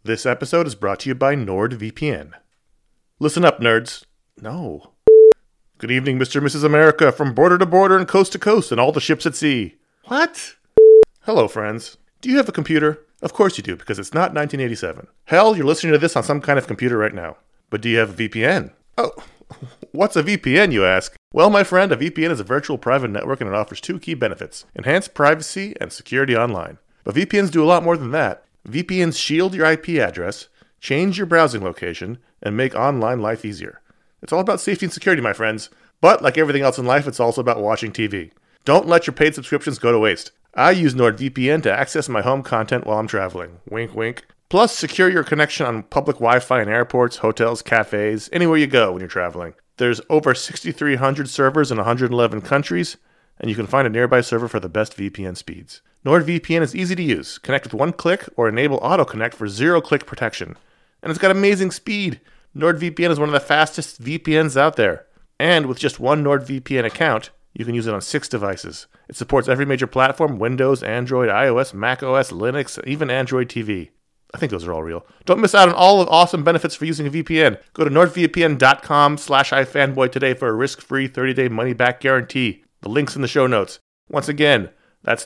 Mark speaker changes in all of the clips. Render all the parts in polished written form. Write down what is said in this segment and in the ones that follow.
Speaker 1: This episode is brought to you by NordVPN. Listen up, nerds. No. Good evening, Mr. and Mrs. America, from border to border and coast to coast and all the ships at sea. What? Hello, friends. Do you have a computer? Of course you do, because it's not 1987. Hell, you're listening to this on some kind of computer right now. But do you have a VPN? Oh, what's a VPN, you ask? Well, my friend, a VPN is a virtual private network and it offers two key benefits: enhanced privacy and security online. But VPNs do a lot more than that. VPNs shield your IP address, change your browsing location, and make online life easier. It's all about safety and security, my friends. But like everything else in life, it's also about watching TV. Don't let your paid subscriptions go to waste. I use NordVPN to access my home content while I'm traveling. Wink, wink. Plus, secure your connection on public Wi-Fi in airports, hotels, cafes, anywhere you go when you're traveling. There's over 6,300 servers in 111 countries, and you can find a nearby server for the best VPN speeds. NordVPN is easy to use. Connect with one click or enable auto-connect for zero-click protection. And it's got amazing speed. NordVPN is one of the fastest VPNs out there. And with just one NordVPN account, you can use it on 6 devices. It supports every major platform: Windows, Android, iOS, macOS, Linux, even Android TV. I think those are all real. Don't miss out on all the awesome benefits for using a VPN. Go to nordvpn.com/ifanboy today for a risk-free 30-day money-back guarantee. The link's in the show notes. Once again, that's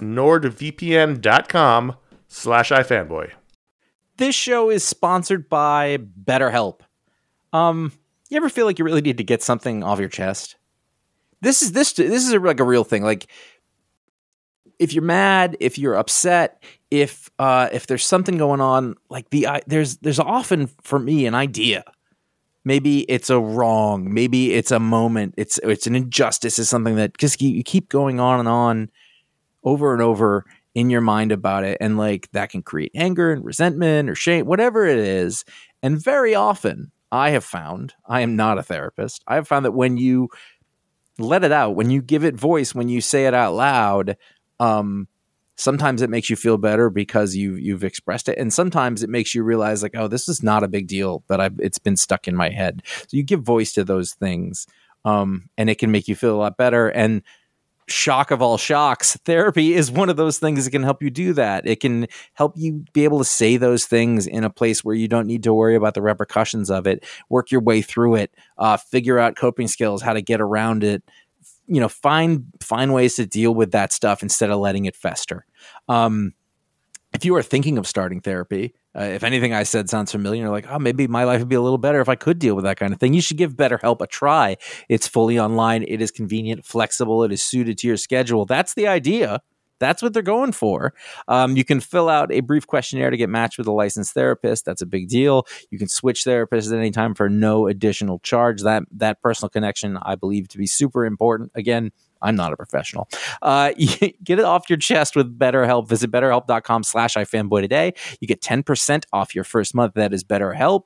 Speaker 1: nordvpn.com/ifanboy.
Speaker 2: This show is sponsored by BetterHelp. You ever feel like you really need to get something off your chest? This is like a real thing. Like, if you're mad, if you're upset, if there's something going on, like there's often for me an idea. Maybe it's a wrong, maybe it's a moment, it's an injustice, it's something that just you keep going on and on over and over in your mind about it, and like that can create anger and resentment or shame, whatever it is. And very often I have found, I am not a therapist, I have found that when you let it out, when you give it voice, when you say it out loud, sometimes it makes you feel better because you've expressed it, and sometimes it makes you realize like, oh, this is not a big deal, but it's been stuck in my head. So you give voice to those things, and it can make you feel a lot better. And shock of all shocks, therapy is one of those things that can help you do that. It can help you be able to say those things in a place where you don't need to worry about the repercussions of it, work your way through it, figure out coping skills, how to get around it, find ways to deal with that stuff instead of letting it fester. If you are thinking of starting therapy, if anything I said sounds familiar, you're like, oh, maybe my life would be a little better if I could deal with that kind of thing, you should give BetterHelp a try. It's fully online. It is convenient, flexible. It is suited to your schedule. That's the idea. That's what they're going for. You can fill out a brief questionnaire to get matched with a licensed therapist. That's a big deal. You can switch therapists at any time for no additional charge. That personal connection, I believe, to be super important. Again, I'm not a professional. Get it off your chest with BetterHelp. Visit BetterHelp.com/ifanboy today. You get 10% off your first month. That is BetterHelp,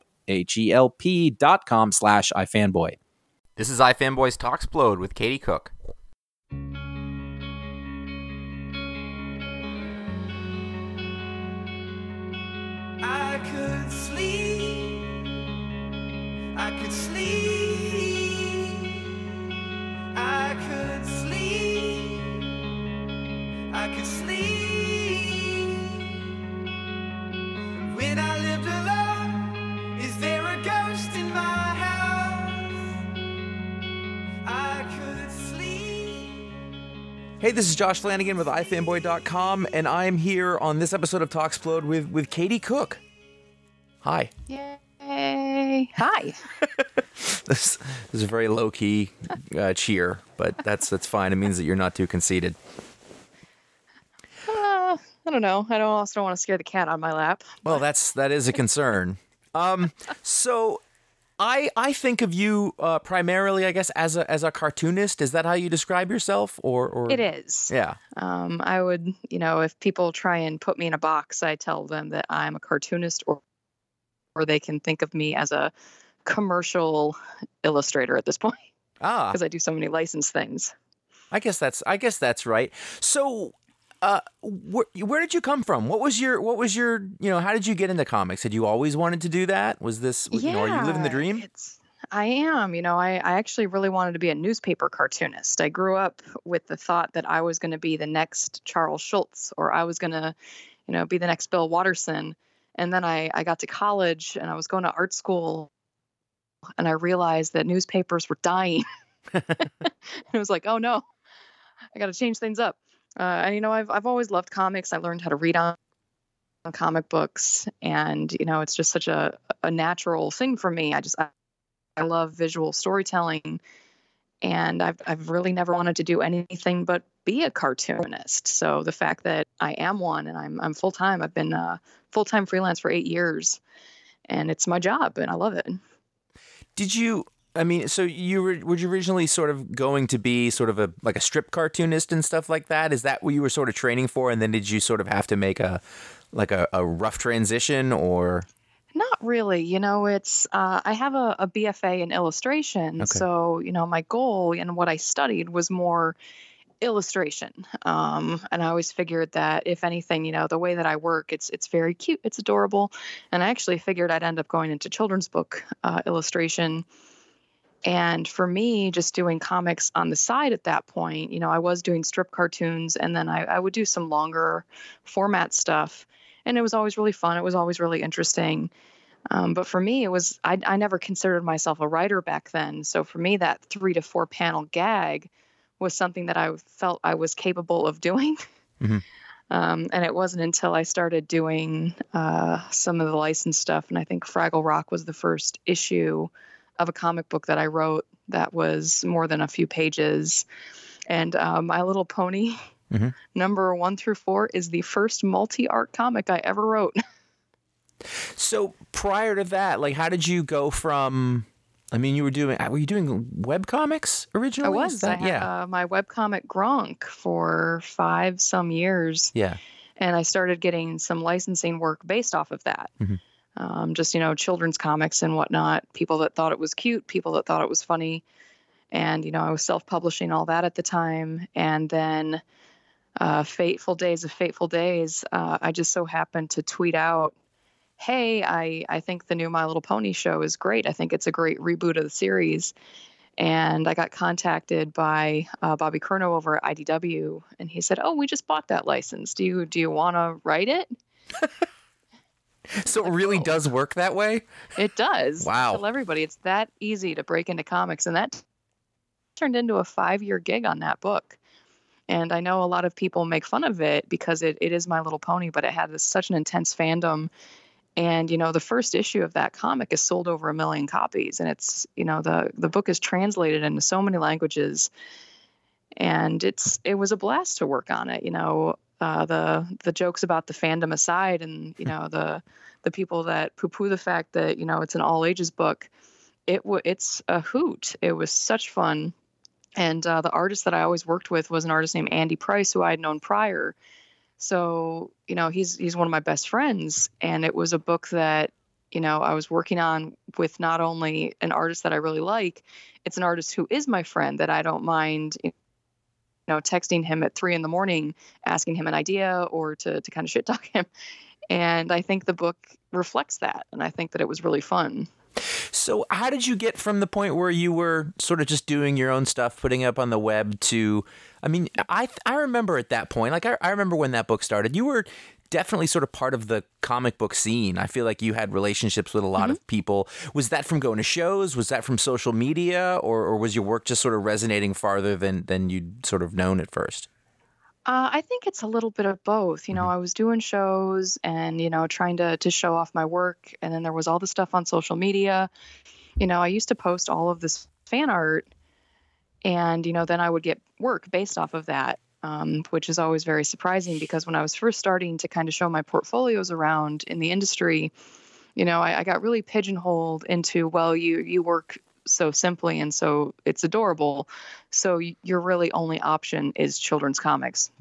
Speaker 2: HELP.com/ifanboy.
Speaker 3: This is iFanboy's Talksplode with Katie Cook.
Speaker 4: I could sleep, I could sleep, I could sleep, I could sleep. When I lived alone, is there a ghost in my house? I could sleep.
Speaker 2: Hey, this is Josh Flanagan with iFanboy.com, and I'm here on this episode of Talksplode with Katie Cook. Hi.
Speaker 5: Yay. Hi.
Speaker 2: This is a very low-key cheer, but that's fine. It means that you're not too conceited.
Speaker 5: I don't know. I also don't want to scare the cat on my lap.
Speaker 2: Well, that is a concern. So I think of you primarily, I guess, as a cartoonist. Is that how you describe yourself, or
Speaker 5: It is.
Speaker 2: Yeah.
Speaker 5: I would, if people try and put me in a box, I tell them that I'm a cartoonist, or they can think of me as a commercial illustrator at this point. Because I do so many licensed things.
Speaker 2: I guess that's right. So, where did you come from? What was your, how did you get into comics? Had you always wanted to do that? Was this, are you living the dream?
Speaker 5: I am. I actually really wanted to be a newspaper cartoonist. I grew up with the thought that I was going to be the next Charles Schultz, or I was going to, be the next Bill Watterson. And then I got to college and I was going to art school, and I realized that newspapers were dying. And it was like, oh no, I got to change things up. And I've always loved comics. I learned how to read on comic books, and it's just such a natural thing for me. I love visual storytelling, and I've really never wanted to do anything but be a cartoonist. So the fact that I am one, and I'm full time. I've been full-time freelance for 8 years, and it's my job, and I love it.
Speaker 2: Did you? I mean, so were you originally sort of going to be sort of a strip cartoonist and stuff like that? Is that what you were sort of training for? And then did you sort of have to make a rough transition, or?
Speaker 5: Not really. It's I have a BFA in illustration.
Speaker 2: Okay.
Speaker 5: So, my goal and what I studied was more illustration. And I always figured that if anything, the way that I work, it's very cute, it's adorable. And I actually figured I'd end up going into children's book illustration. And for me, just doing comics on the side at that point, I was doing strip cartoons, and then I would do some longer format stuff. And it was always really fun. It was always really interesting. But for me, I never considered myself a writer back then. So for me, that 3 to 4 panel gag was something that I felt I was capable of doing.
Speaker 2: Mm-hmm.
Speaker 5: And it wasn't until I started doing some of the licensed stuff, and I think Fraggle Rock was the first issue of a comic book that I wrote that was more than a few pages. And My Little Pony,
Speaker 2: mm-hmm.
Speaker 5: number 1 through 4, is the first multi-art comic I ever wrote.
Speaker 2: So prior to that, how did you go from? I mean, were you doing web comics originally?
Speaker 5: I was. I had my webcomic Gronk for 5 some years.
Speaker 2: Yeah.
Speaker 5: And I started getting some licensing work based off of that.
Speaker 2: Mm-hmm.
Speaker 5: Just, children's comics and whatnot, people that thought it was cute, people that thought it was funny. And, I was self-publishing all that at the time. And then Fateful Days of Fateful Days, I just so happened to tweet out, hey, I think the new My Little Pony show is great. I think it's a great reboot of the series. And I got contacted by Bobby Curnow over at IDW, and he said, oh, we just bought that license. Do you want to write it?
Speaker 2: So it really does work that way?
Speaker 5: It does.
Speaker 2: Wow.
Speaker 5: I tell everybody it's that easy to break into comics, and that turned into a 5-year gig on that book. And I know a lot of people make fun of it because it is My Little Pony, but it had such an intense fandom. And, the first issue of that comic is sold over 1 million copies. And it's, the book is translated into so many languages. And it was a blast to work on it. The jokes about the fandom aside, and, the people that poo-poo the fact that, it's an all ages book, it's a hoot. It was such fun. And the artist that I always worked with was an artist named Andy Price, who I had known prior. So, he's one of my best friends, and it was a book that, I was working on with not only an artist that I really like, it's an artist who is my friend that I don't mind, texting him at 3 a.m, asking him an idea or to kind of shit talk him. And I think the book reflects that. And I think that it was really fun.
Speaker 2: So how did you get from the point where you were sort of just doing your own stuff, putting up on the web to, I mean, I remember at that point, I remember when that book started, you were definitely sort of part of the comic book scene. I feel like you had relationships with a lot of people. Was that from going to shows? Was that from social media? Or was your work just sort of resonating farther than you'd sort of known at first?
Speaker 5: I think it's a little bit of both. I was doing shows and, trying to show off my work. And then there was all the stuff on social media. I used to post all of this fan art, and, then I would get work based off of that, which is always very surprising because when I was first starting to kind of show my portfolios around in the industry, I got really pigeonholed into, well, you work so simply and so it's adorable, so your really only option is children's comics.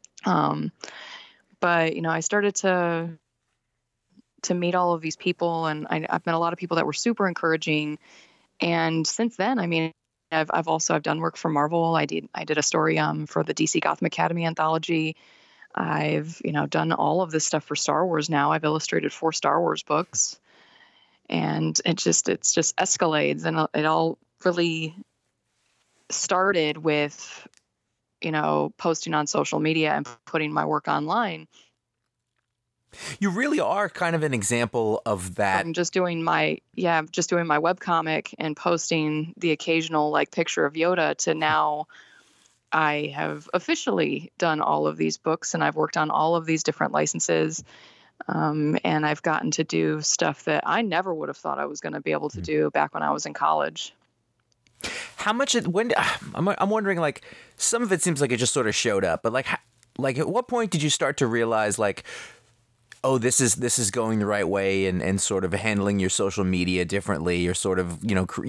Speaker 5: But I started to meet all of these people, and I've met a lot of people that were super encouraging. And since then, I mean, I've done work for Marvel. I did a story for the DC Gotham Academy anthology. I've done all of this stuff for Star Wars now. I've illustrated 4 Star Wars books. And it just escalates, and it all really started with, posting on social media and putting my work online.
Speaker 2: You really are kind of an example of that.
Speaker 5: From just doing my webcomic and posting the occasional like picture of Yoda to now I have officially done all of these books and I've worked on all of these different licenses. And I've gotten to do stuff that I never would have thought I was going to be able to do back when I was in college.
Speaker 2: How much? I'm wondering. Like, some of it seems like it just sort of showed up, but like at what point did you start to realize like, oh, this is going the right way, and sort of handling your social media differently, or sort of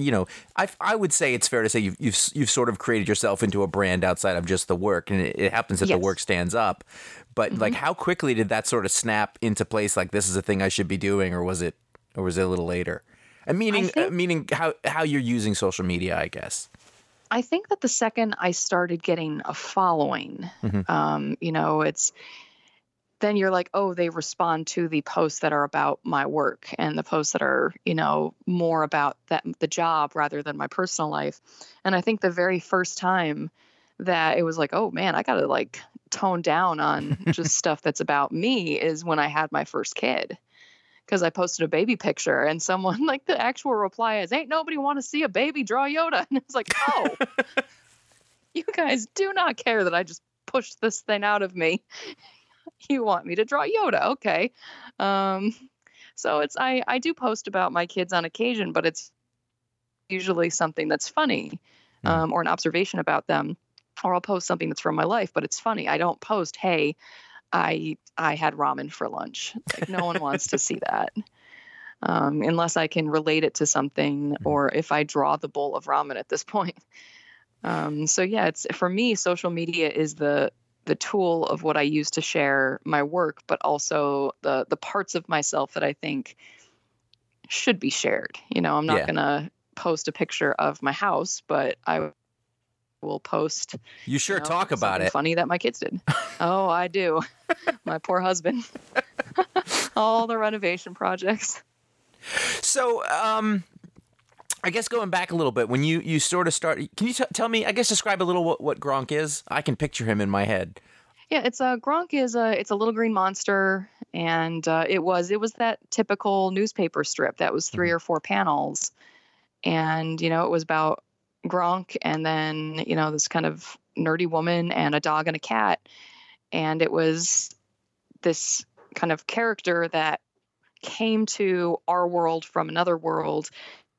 Speaker 2: I would say it's fair to say you've sort of created yourself into a brand outside of just the work, and it happens that the work stands up. But like, how quickly did that sort of snap into place? Like, this is a thing I should be doing, or was it a little later? And meaning how you're using social media, I guess.
Speaker 5: I think that the second I started getting a following, it's then you're like, oh, they respond to the posts that are about my work and the posts that are, more about the job rather than my personal life. And I think the very first time that it was like, oh man, I got to like tone down on just stuff that's about me is when I had my first kid. Because I posted a baby picture and someone like the actual reply is, ain't nobody want to see a baby draw Yoda. And it's like, oh, you guys do not care that I just pushed this thing out of me. You want me to draw Yoda. Okay. So I do post about my kids on occasion, but it's usually something that's funny, or an observation about them, or I'll post something that's from my life, but it's funny. I don't post, hey, I had ramen for lunch. Like, no one wants to see that. Unless I can relate it to something, or if I draw the bowl of ramen at this point. So yeah, it's, for me, social media is the tool of what I use to share my work, but also the parts of myself that I think should be shared. I'm not going to post a picture of my house, but I will post.
Speaker 2: You sure talk about it.
Speaker 5: Funny that my kids did. Oh, I do. My poor husband. All the renovation projects.
Speaker 2: So, I guess going back a little bit, when you sort of start, can you tell me, I guess, describe a little what Gronk is? I can picture him in my head.
Speaker 5: Yeah, Gronk is it's a little green monster, and it was that typical newspaper strip that was 3 or 4 panels, and it was about Gronk and then this kind of nerdy woman and a dog and a cat, and it was this kind of character that came to our world from another world,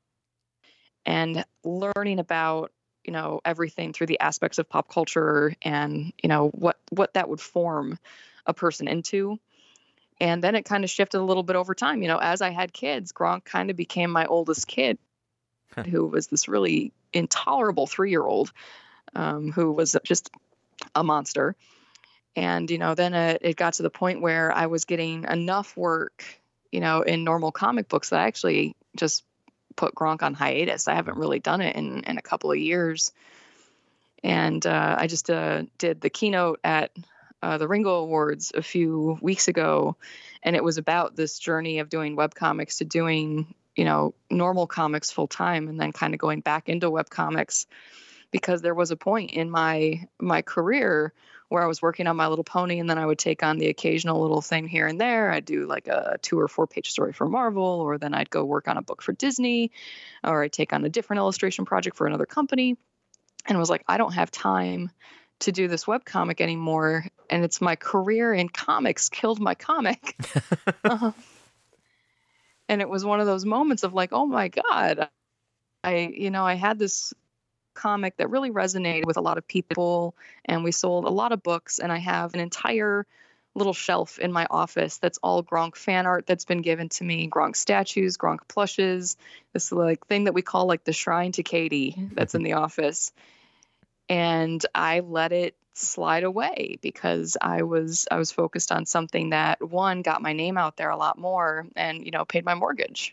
Speaker 5: and learning about everything through the aspects of pop culture and what that would form a person into. And then it kind of shifted a little bit over time. As I had kids, Gronk kind of became my oldest kid, who was this really intolerable 3-year-old, who was just a monster. And then it got to the point where I was getting enough work in normal comic books that I actually just put Gronk on hiatus. I haven't really done it in a couple of years. And I just did the keynote at the Ringo Awards a few weeks ago, and it was about this journey of doing webcomics to doing normal comics full time, and then kind of going back into webcomics, because there was a point in my career where I was working on My Little Pony, and then I would take on the occasional little thing here and there. I'd do like a 2 or 4 page story for Marvel, or then I'd go work on a book for Disney, or I'd take on a different illustration project for another company. And I was like, I don't have time to do this webcomic anymore. And it's my career in comics killed my comic. And it was one of those moments of like, oh my God, I had this comic that really resonated with a lot of people, and we sold a lot of books, and I have an entire little shelf in my office that's all Gronk fan art that's been given to me, Gronk statues, Gronk plushes, this like thing that we call like the shrine to Katie that's in the office. And I let it slide away because I was focused on something that, one, got my name out there a lot more and paid my mortgage.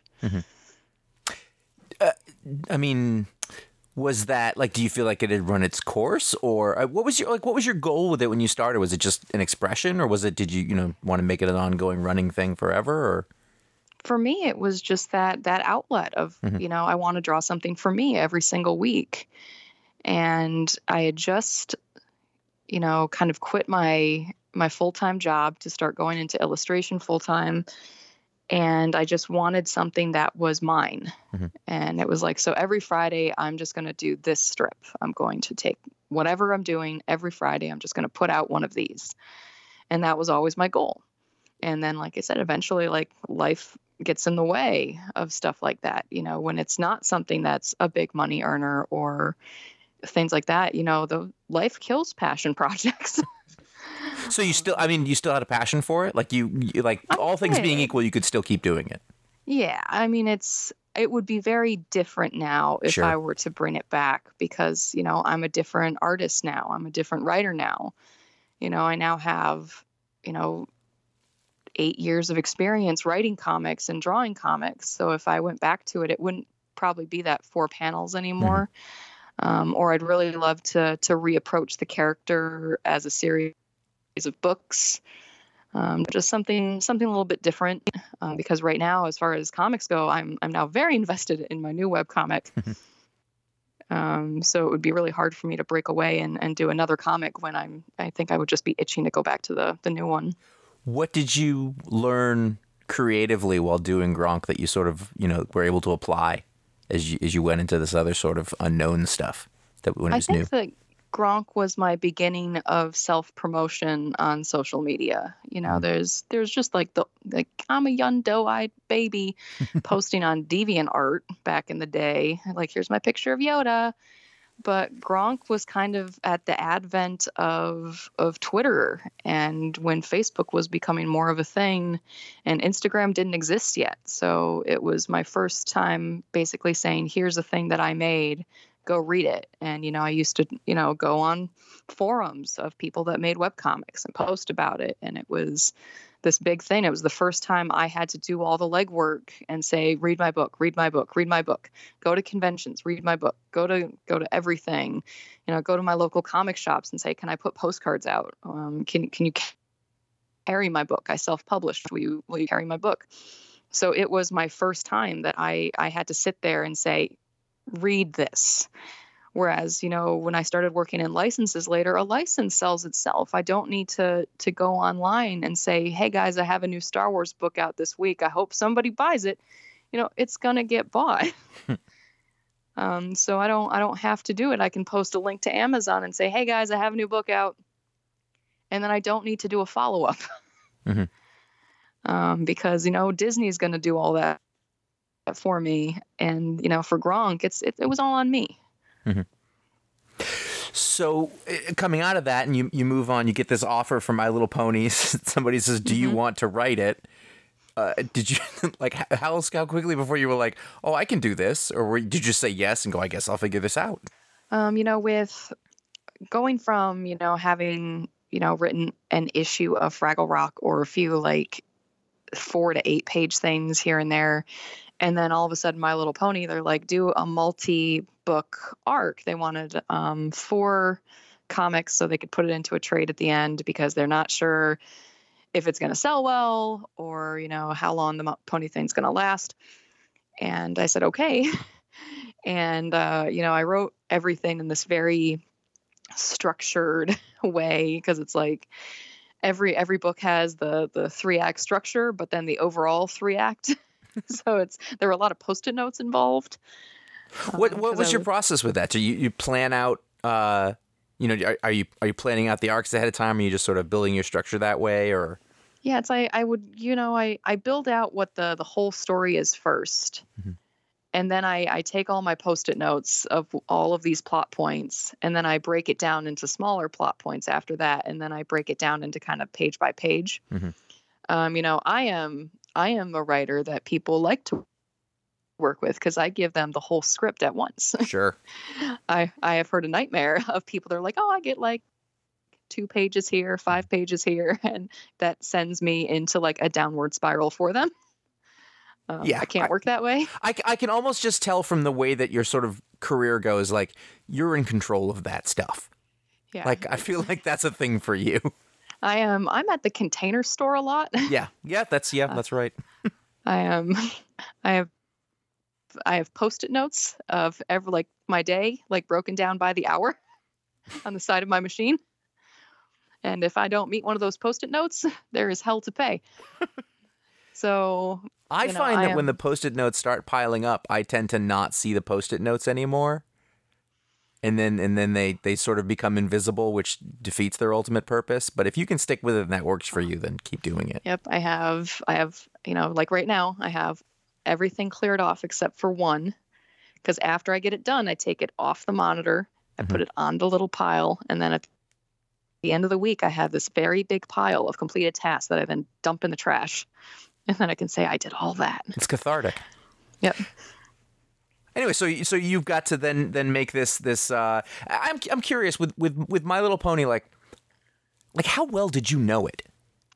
Speaker 2: I mean, was that like, do you feel like it had run its course, or what was your goal with it when you started? Was it just an expression, or did you want to make it an ongoing running thing forever? Or
Speaker 5: for me, it was just that outlet of, I want to draw something for me every single week. And I had just, kind of quit my my full-time job to start going into illustration full-time, and I just wanted something that was mine. And it was like, so every Friday I'm just going to do this strip. I'm going to take whatever I'm doing every Friday, I'm just going to put out one of these. And that was always my goal. And then, like I said, eventually, like, life gets in the way of stuff like that. You know, when it's not something that's a big money earner or things like that, you know, the life kills passion projects.
Speaker 2: So you still had a passion for it? Like you like, all things being equal, you could still keep doing it.
Speaker 5: Yeah. I mean, it would be very different now if
Speaker 2: Sure.
Speaker 5: I were to bring it back, because, you know, I'm a different artist now. I'm a different writer now. You know, I now have, you know, 8 years of experience writing comics and drawing comics. So if I went back to it, it wouldn't probably be that 4 panels anymore. Or I'd really love to reapproach the character as a series of books. Just something a little bit different. Because right now, as far as comics go, I'm now very invested in my new webcomic. So it would be really hard for me to break away and do another comic when I think I would just be itching to go back to the new one.
Speaker 2: What did you learn creatively while doing Gronk that you sort of, you know, were able to apply as you went into this other sort of unknown stuff that when it was new?
Speaker 5: I think that Gronk was my beginning of self-promotion on social media. You know, there's just like I'm a young doe-eyed baby posting on DeviantArt back in the day. Like, here's my picture of Yoda. But Gronk was kind of at the advent of Twitter, and when Facebook was becoming more of a thing, and Instagram didn't exist yet. So it was my first time basically saying, here's a thing that I made, go read it. And, you know, I used to, you know, go on forums of people that made webcomics and post about it. And it was this big thing. It was the first time I had to do all the legwork and say, read my book, read my book, read my book, go to conventions, read my book, go to everything, you know, go to my local comic shops and say, can I put postcards out? Can you carry my book? I self-published. Will you carry my book? So it was my first time that I had to sit there and say, read this. Whereas, you know, when I started working in licenses later, a license sells itself. I don't need to go online and say, hey guys, I have a new Star Wars book out this week. I hope somebody buys it. You know, it's going to get bought. So I don't have to do it. I can post a link to Amazon and say, hey guys, I have a new book out. And then I don't need to do a follow-up. Because, you know, Disney's going to do all that for me. And, you know, for Gronk, it was all on me.
Speaker 2: So coming out of that, and you move on, you get this offer from My Little Ponies. Somebody says, do you want to write it? Did you like how quickly before you were like, oh, I can do this? Or did you just say yes and go, I guess I'll figure this out?
Speaker 5: You know, with going from, you know, having, you know, written an issue of Fraggle Rock or a few like 4 to 8 page things here and there. And then all of a sudden, My Little Pony, they're like, do a multi-book arc. They wanted 4 comics so they could put it into a trade at the end because they're not sure if it's going to sell well or, you know, how long the pony thing's going to last. And I said, okay. And, you know, I wrote everything in this very structured way because it's like every book has the 3-act structure, but then the overall 3-act. So there were a lot of Post-it notes involved.
Speaker 2: What was your process with that? So you plan out, you know, are you planning out the arcs ahead of time? Or are you just sort of building your structure that way, or?
Speaker 5: Yeah, it's I would, you know, I build out what the whole story is first, and then I take all my Post-it notes of all of these plot points, and then I break it down into smaller plot points after that, and then I break it down into kind of page by page. You know, I am a writer that people like to work with because I give them the whole script at once.
Speaker 2: Sure.
Speaker 5: I have heard a nightmare of people that are like, oh, I get like 2 pages here, 5 pages here. And that sends me into like a downward spiral for them.
Speaker 2: Yeah,
Speaker 5: I can't work that way.
Speaker 2: I can almost just tell from the way that your sort of career goes, like you're in control of that stuff.
Speaker 5: Yeah.
Speaker 2: Like, I feel like that's a thing for you.
Speaker 5: I'm at the Container Store a lot.
Speaker 2: Yeah, that's right.
Speaker 5: I have Post-it notes of my day, like broken down by the hour on the side of my machine. And if I don't meet one of those Post-it notes, there is hell to pay. So
Speaker 2: I find that when the Post-it notes start piling up, I tend to not see the Post-it notes anymore. And then they sort of become invisible, which defeats their ultimate purpose. But if you can stick with it and that works for you, then keep doing it.
Speaker 5: Yep, I have, like right now, I have everything cleared off except for one. Because after I get it done, I take it off the monitor, I put it on the little pile, and then at the end of the week, I have this very big pile of completed tasks that I then dump in the trash. And then I can say I did all that.
Speaker 2: It's cathartic.
Speaker 5: Yep.
Speaker 2: Anyway, so you've got to then make this. I'm curious with My Little Pony, like how well did you know it?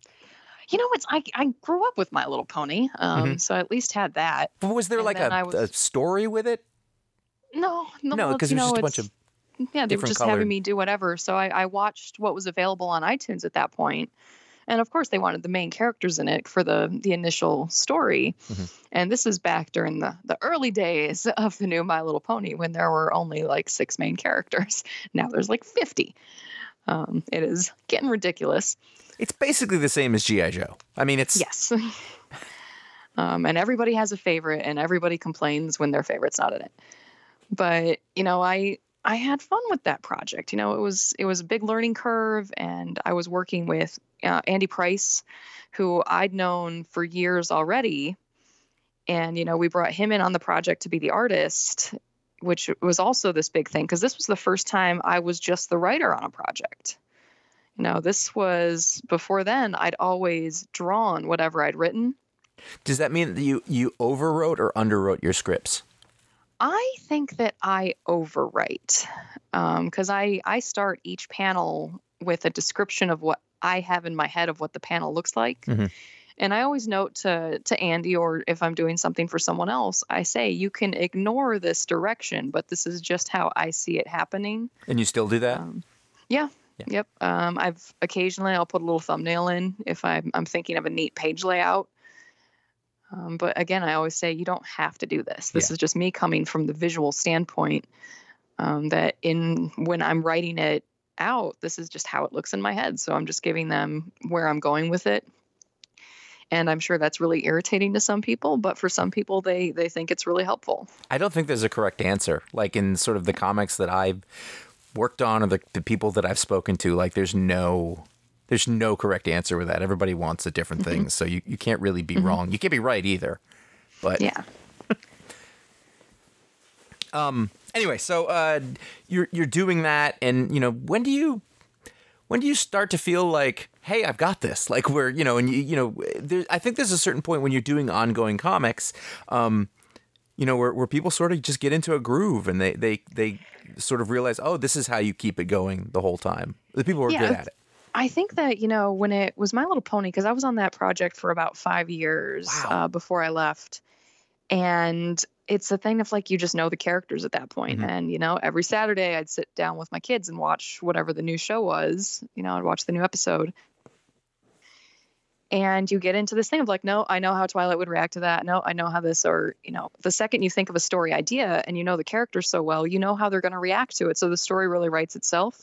Speaker 5: I grew up with My Little Pony, so I at least had that.
Speaker 2: But was there a story with it?
Speaker 5: No,
Speaker 2: because it was just a bunch of
Speaker 5: they were just
Speaker 2: colored.
Speaker 5: having me do whatever. So I watched what was available on iTunes at that point. And of course, they wanted the main characters in it for the initial story. And this is back during the early days of the new My Little Pony when there were only 6 main characters. Now there's 50. It is getting ridiculous.
Speaker 2: It's basically the same as G.I. Joe. I mean, it's...
Speaker 5: Yes. And everybody has a favorite, and everybody complains when their favorite's not in it. But, I had fun with that project. It was a big learning curve, and I was working with Andy Price, who I'd known for years already. And, we brought him in on the project to be the artist, which was also this big thing, because this was the first time I was just the writer on a project. This was, before then, I'd always drawn whatever I'd written.
Speaker 2: Does that mean that you overwrote or underwrote your scripts?
Speaker 5: I think that I overwrite, because I start each panel with a description of what I have in my head of what the panel looks like. And I always note to Andy, or if I'm doing something for someone else, I say, you can ignore this direction, but this is just how I see it happening.
Speaker 2: And you still do that?
Speaker 5: Yeah. Yep. I'll put a little thumbnail in if I'm thinking of a neat page layout. But again, I always say you don't have to do this. This is just me coming from the visual standpoint, that when I'm writing it out, this is just how it looks in my head. So I'm just giving them where I'm going with it. And I'm sure that's really irritating to some people, but for some people, they think it's really helpful.
Speaker 2: I don't think there's a correct answer. Like in sort of the comics that I've worked on, or the people that I've spoken to, there's no correct answer with that. Everybody wants a different thing, so you can't really be wrong. You can't be right either. But
Speaker 5: yeah.
Speaker 2: Anyway, so you're doing that, and when do you start to feel like, hey, I've got this? I think there's a certain point when you're doing ongoing comics, where people sort of just get into a groove, and they sort of realize, oh, this is how you keep it going the whole time. The people who are good at it.
Speaker 5: I think that, when it was My Little Pony, because I was on that project for about 5 years before I left. And it's a thing of you just know the characters at that point. And, every Saturday I'd sit down with my kids and watch whatever the new show was. I'd watch the new episode. And you get into this thing of no, I know how Twilight would react to that. No, I know how this, or, the second you think of a story idea and the characters so well, how they're going to react to it. So the story really writes itself.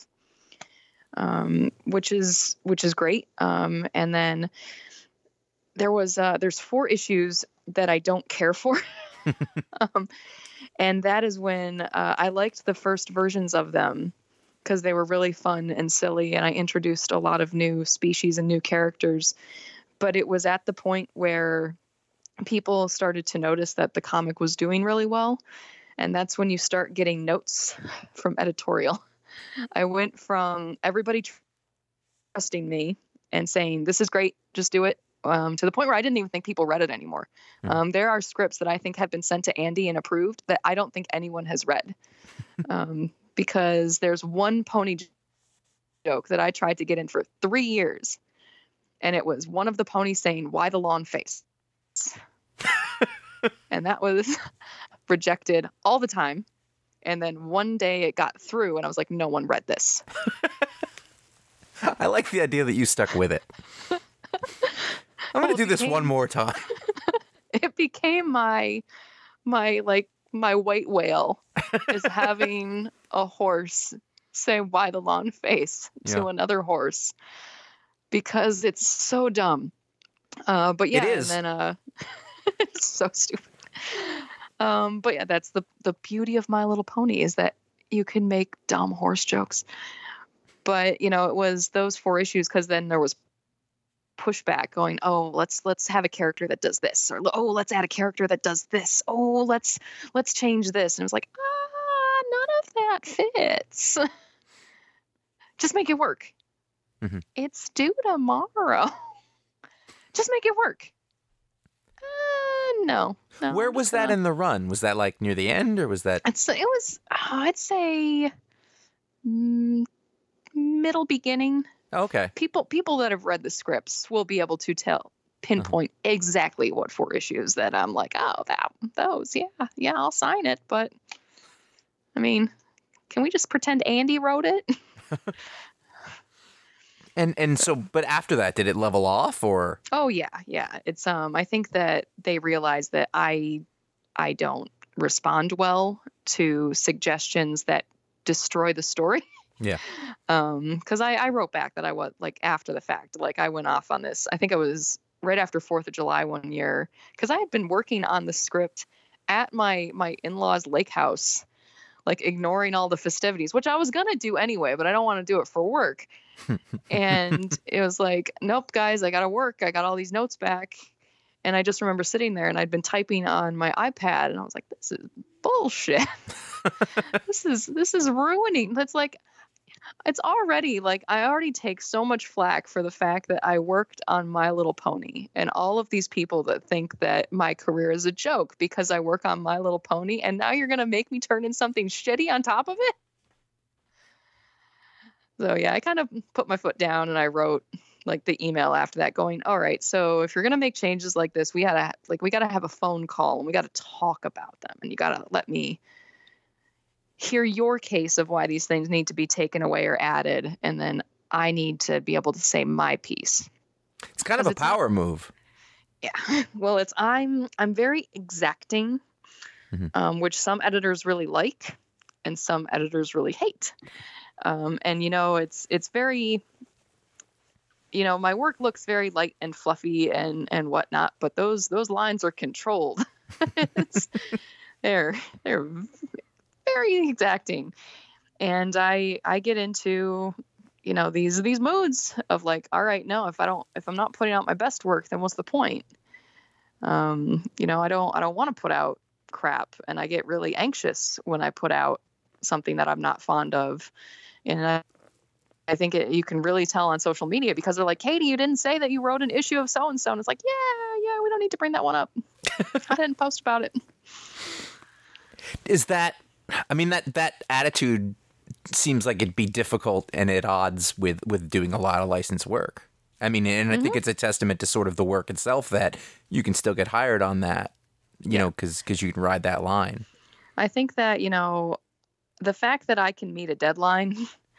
Speaker 5: Which is great. And then there's 4 issues that I don't care for. And that is when, I liked the first versions of them because they were really fun and silly. And I introduced a lot of new species and new characters, but it was at the point where people started to notice that the comic was doing really well. And that's when you start getting notes from editorial. I went from everybody trusting me and saying, this is great, just do it, to the point where I didn't even think people read it anymore. There are scripts that I think have been sent to Andy and approved that I don't think anyone has read. Because there's one pony joke that I tried to get in for 3 years. And it was one of the ponies saying, why the lawn face? And that was rejected all the time. And then one day it got through and I was like, no one read this.
Speaker 2: I like the idea that you stuck with it. I'm going to do this one more time.
Speaker 5: It became my white whale is having a horse say why the long face to
Speaker 2: Yeah.
Speaker 5: another horse because it's so dumb. But yeah,
Speaker 2: It is.
Speaker 5: and then it's so stupid. But yeah, that's the beauty of My Little Pony is that you can make dumb horse jokes. But you know, it was those 4 issues because then there was pushback going, oh, let's have a character that does this, or oh, let's add a character that does this. Oh, let's change this, and it was like, none of that fits. Just make it work.
Speaker 2: Mhm.
Speaker 5: It's due tomorrow. Just make it work. No.
Speaker 2: Where was that in the run? Was that like near the end, or was that?
Speaker 5: It was, I'd say, middle beginning.
Speaker 2: Okay.
Speaker 5: People that have read the scripts will be able to pinpoint exactly what 4 issues that I'm like, oh, those, yeah, I'll sign it. But I mean, can we just pretend Andy wrote it?
Speaker 2: And so, but after that, did it level off, or?
Speaker 5: Oh yeah. It's I think that they realized that I don't respond well to suggestions that destroy the story.
Speaker 2: Yeah.
Speaker 5: Because I wrote back that I was like after the fact, like I went off on this. I think it was right after 4th of July one year because I had been working on the script at my in-laws' lake house, like ignoring all the festivities, which I was gonna do anyway, but I don't want to do it for work. And it was like, nope, guys, I gotta work. I got all these notes back. And I just remember sitting there and I'd been typing on my iPad and I was like, this is bullshit. This is ruining. That's like, it's already like, I already take so much flack for the fact that I worked on My Little Pony and all of these people that think that my career is a joke because I work on My Little Pony. And now you're going to make me turn in something shitty on top of it. So yeah, I kind of put my foot down and I wrote like the email after that going, all right, so if you're going to make changes like this, we gotta have a phone call and we got to talk about them. And you got to let me hear your case of why these things need to be taken away or added. And then I need to be able to say my piece.
Speaker 2: It's kind of a power move.
Speaker 5: Yeah. Well, I'm very exacting, which some editors really like and some editors really hate. And you know, it's very, you know, my work looks very light and fluffy and whatnot, but those lines are controlled. They're very exacting. And I get into, you know, these moods of like, all right, no, if I'm not putting out my best work, then what's the point? You know, I don't want to put out crap, and I get really anxious when I put out something that I'm not fond of. And I think you can really tell on social media because they're like, Katie, you didn't say that you wrote an issue of so-and-so. And it's like, yeah, we don't need to bring that one up. I didn't post about it.
Speaker 2: Is that, I mean, that attitude seems like it'd be difficult and at odds with doing a lot of licensed work. I mean, and I think it's a testament to sort of the work itself that you can still get hired on that, you know, because you can ride that line.
Speaker 5: I think that, you know, the fact that I can meet a deadline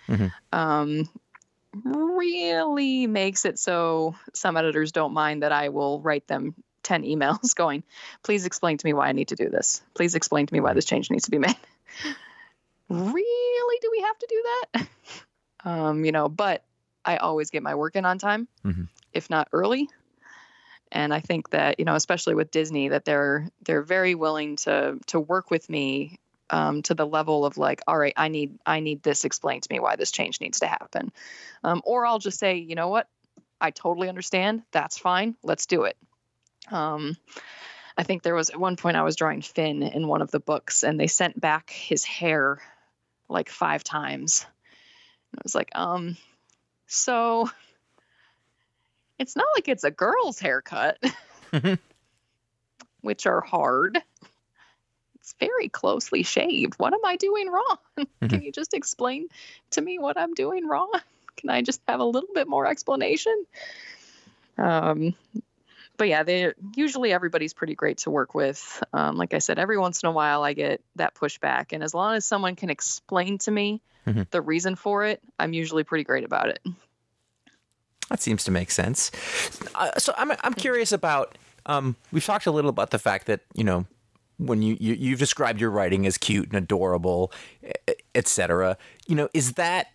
Speaker 5: really makes it so some editors don't mind that I will write them 10 emails going, please explain to me why I need to do this. Please explain to me why this change needs to be made. Really? Do we have to do that? You know, but I always get my work in on time, if not early. And I think that, you know, especially with Disney, that they're very willing to work with me to the level of like, all right, I need this explained to me why this change needs to happen. Or I'll just say, you know what? I totally understand. That's fine. Let's do it. I think there was at one point I was drawing Finn in one of the books and they sent back his hair like 5 times. And I was like, so it's not like it's a girl's haircut, which are hard. It's very closely shaved. What am I doing wrong? Can you just explain to me what I'm doing wrong? Can I just have a little bit more explanation? But yeah, usually everybody's pretty great to work with. Like I said, every once in a while I get that pushback. And as long as someone can explain to me the reason for it, I'm usually pretty great about it.
Speaker 2: That seems to make sense. So I'm curious about, we've talked a little about the fact that, you know, when you've described your writing as cute and adorable, etc. Is that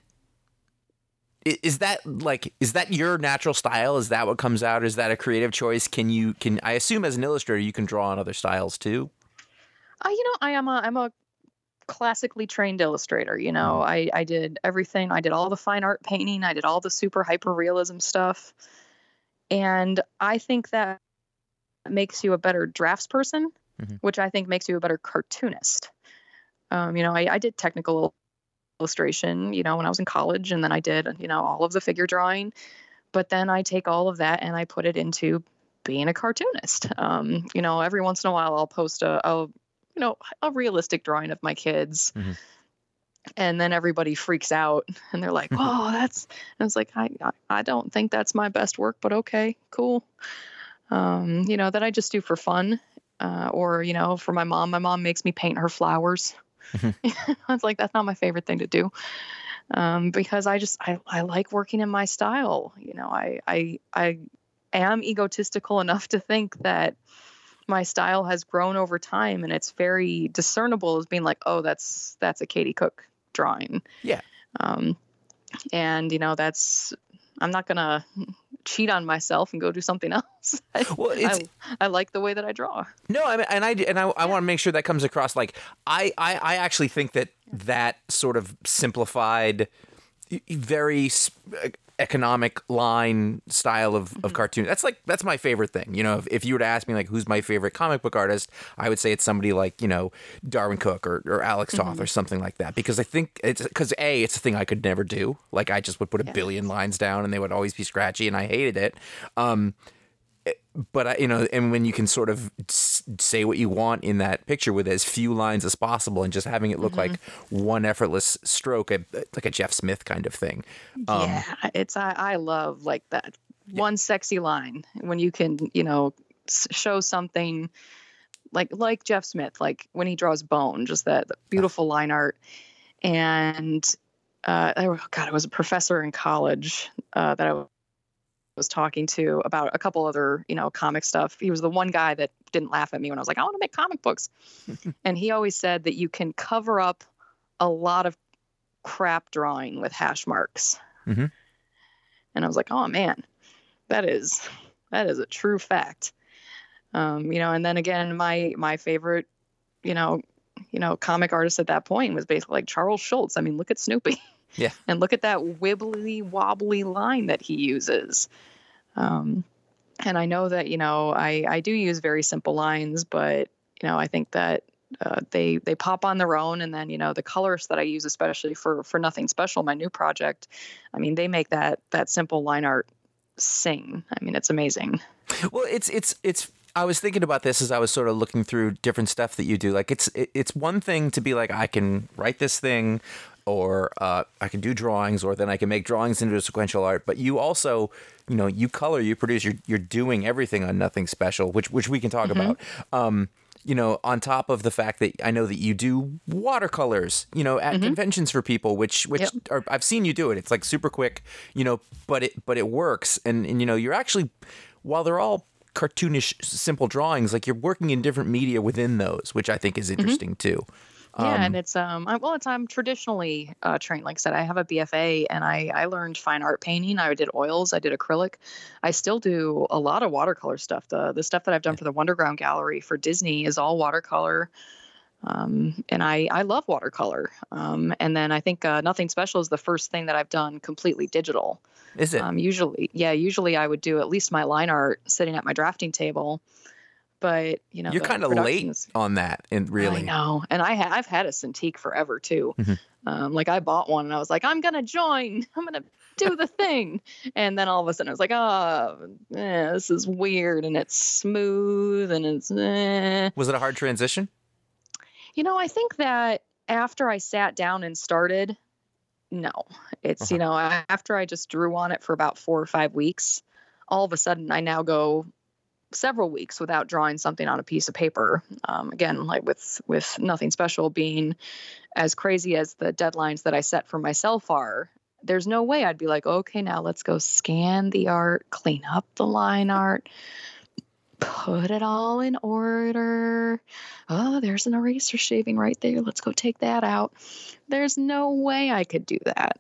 Speaker 2: your natural style? Is that what comes out? Is that a creative choice? I assume as an illustrator you can draw on other styles too?
Speaker 5: I'm a classically trained illustrator. I did everything. I did all the fine art painting. I did all the super hyper realism stuff. And I think that makes you a better draftsperson, which I think makes you a better cartoonist. I did technical illustration, when I was in college, and then I did, all of the figure drawing. But then I take all of that and I put it into being a cartoonist. Every once in a while I'll post a realistic drawing of my kids. And then everybody freaks out and they're like, "Oh, that's." And it's like, I don't think that's my best work, but okay, cool. That I just do for fun, or for my mom. My mom makes me paint her flowers. I was like, that's not my favorite thing to do, because I like working in my style. I am egotistical enough to think that my style has grown over time, and it's very discernible as being like, oh, that's a Katie Cook drawing.
Speaker 2: Yeah.
Speaker 5: And I'm not gonna cheat on myself and go do something else. I like the way that I draw.
Speaker 2: No, I mean, I want to make sure that comes across. Like, I actually think that sort of simplified, very economic line style of cartoon. That's my favorite thing. If you were to ask me like who's my favorite comic book artist, I would say it's somebody like Darwin Cook or Alex Toth or something like that, because I think it's a thing I could never do. Like, I just would put a billion lines down and they would always be scratchy and I hated it. But and when you can sort of say what you want in that picture with as few lines as possible and just having it look like one effortless stroke, like a Jeff Smith kind of thing.
Speaker 5: I love like that one sexy line when you can, show something like Jeff Smith, like when he draws Bone, just that beautiful line art. And it was a professor in college that I was talking to about a couple other, comic stuff. He was the one guy that didn't laugh at me when I was like, I want to make comic books. And he always said that you can cover up a lot of crap drawing with hash marks. And I was like, oh man, that is a true fact. And then again, my favorite, comic artist at that point was basically like Charles Schultz. I mean, look at Snoopy.
Speaker 2: Yeah.
Speaker 5: And look at that wibbly wobbly line that he uses. And I know that, I do use very simple lines, but, I think that they pop on their own. And then, the colors that I use, especially for Nothing Special, my new project, I mean, they make that simple line art sing. I mean, it's amazing.
Speaker 2: Well, it's I was thinking about this as I was sort of looking through different stuff that you do. Like, it's one thing to be like, I can write this thing, or I can do drawings, or then I can make drawings into sequential art. But you also, you color, you produce, you're doing everything on Nothing Special, which we can talk about. On top of the fact that I know that you do watercolors, at conventions for people, which I've seen you do it. It's like super quick, but it works. And you're actually, while they're all cartoonish, simple drawings, like, you're working in different media within those, which I think is interesting too.
Speaker 5: And it's I'm traditionally trained. Like I said, I have a BFA, and I learned fine art painting. I did oils, I did acrylic. I still do a lot of watercolor stuff. The stuff that I've done for the Wonderground Gallery for Disney is all watercolor. And I love watercolor. And then I think Nothing Special is the first thing that I've done completely digital.
Speaker 2: Is it?
Speaker 5: Usually I would do at least my line art sitting at my drafting table. But
Speaker 2: you're kind of late on that, and really,
Speaker 5: I know. And I've had a Cintiq forever too. Like, I bought one and I was like, I'm gonna join. I'm gonna do the thing. And then all of a sudden I was like, this is weird, and it's smooth, and it's.
Speaker 2: Was it a hard transition?
Speaker 5: I think that after I sat down and started, no. It's after I just drew on it for about 4 or 5 weeks, all of a sudden I now go several weeks without drawing something on a piece of paper. Again, like with Nothing Special being as crazy as the deadlines that I set for myself are, there's no way I'd be like, okay, now let's go scan the art, clean up the line art, put it all in order. Oh, there's an eraser shaving right there. Let's go take that out. There's no way I could do that.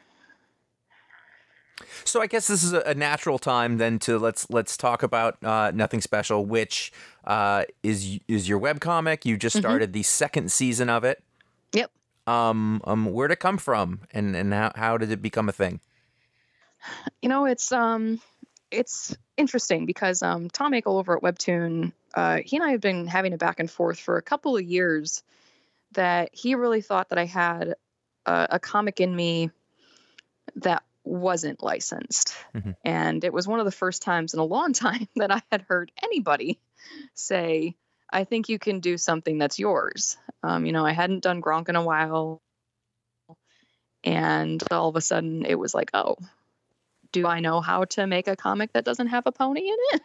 Speaker 2: So I guess this is a natural time then to let's talk about Nothing Special, which is your webcomic. You just started the second season of it.
Speaker 5: Yep.
Speaker 2: Where'd it come from, and how did it become a thing?
Speaker 5: You know, it's interesting because Tom Akel over at Webtoon, he and I have been having a back and forth for a couple of years that he really thought that I had a comic in me that wasn't licensed. And it was one of the first times in a long time that I had heard anybody say, I think you can do something that's yours. You know, I hadn't done Gronk in a while. And all of a sudden it was like, oh, do I know how to make a comic that doesn't have a pony in it?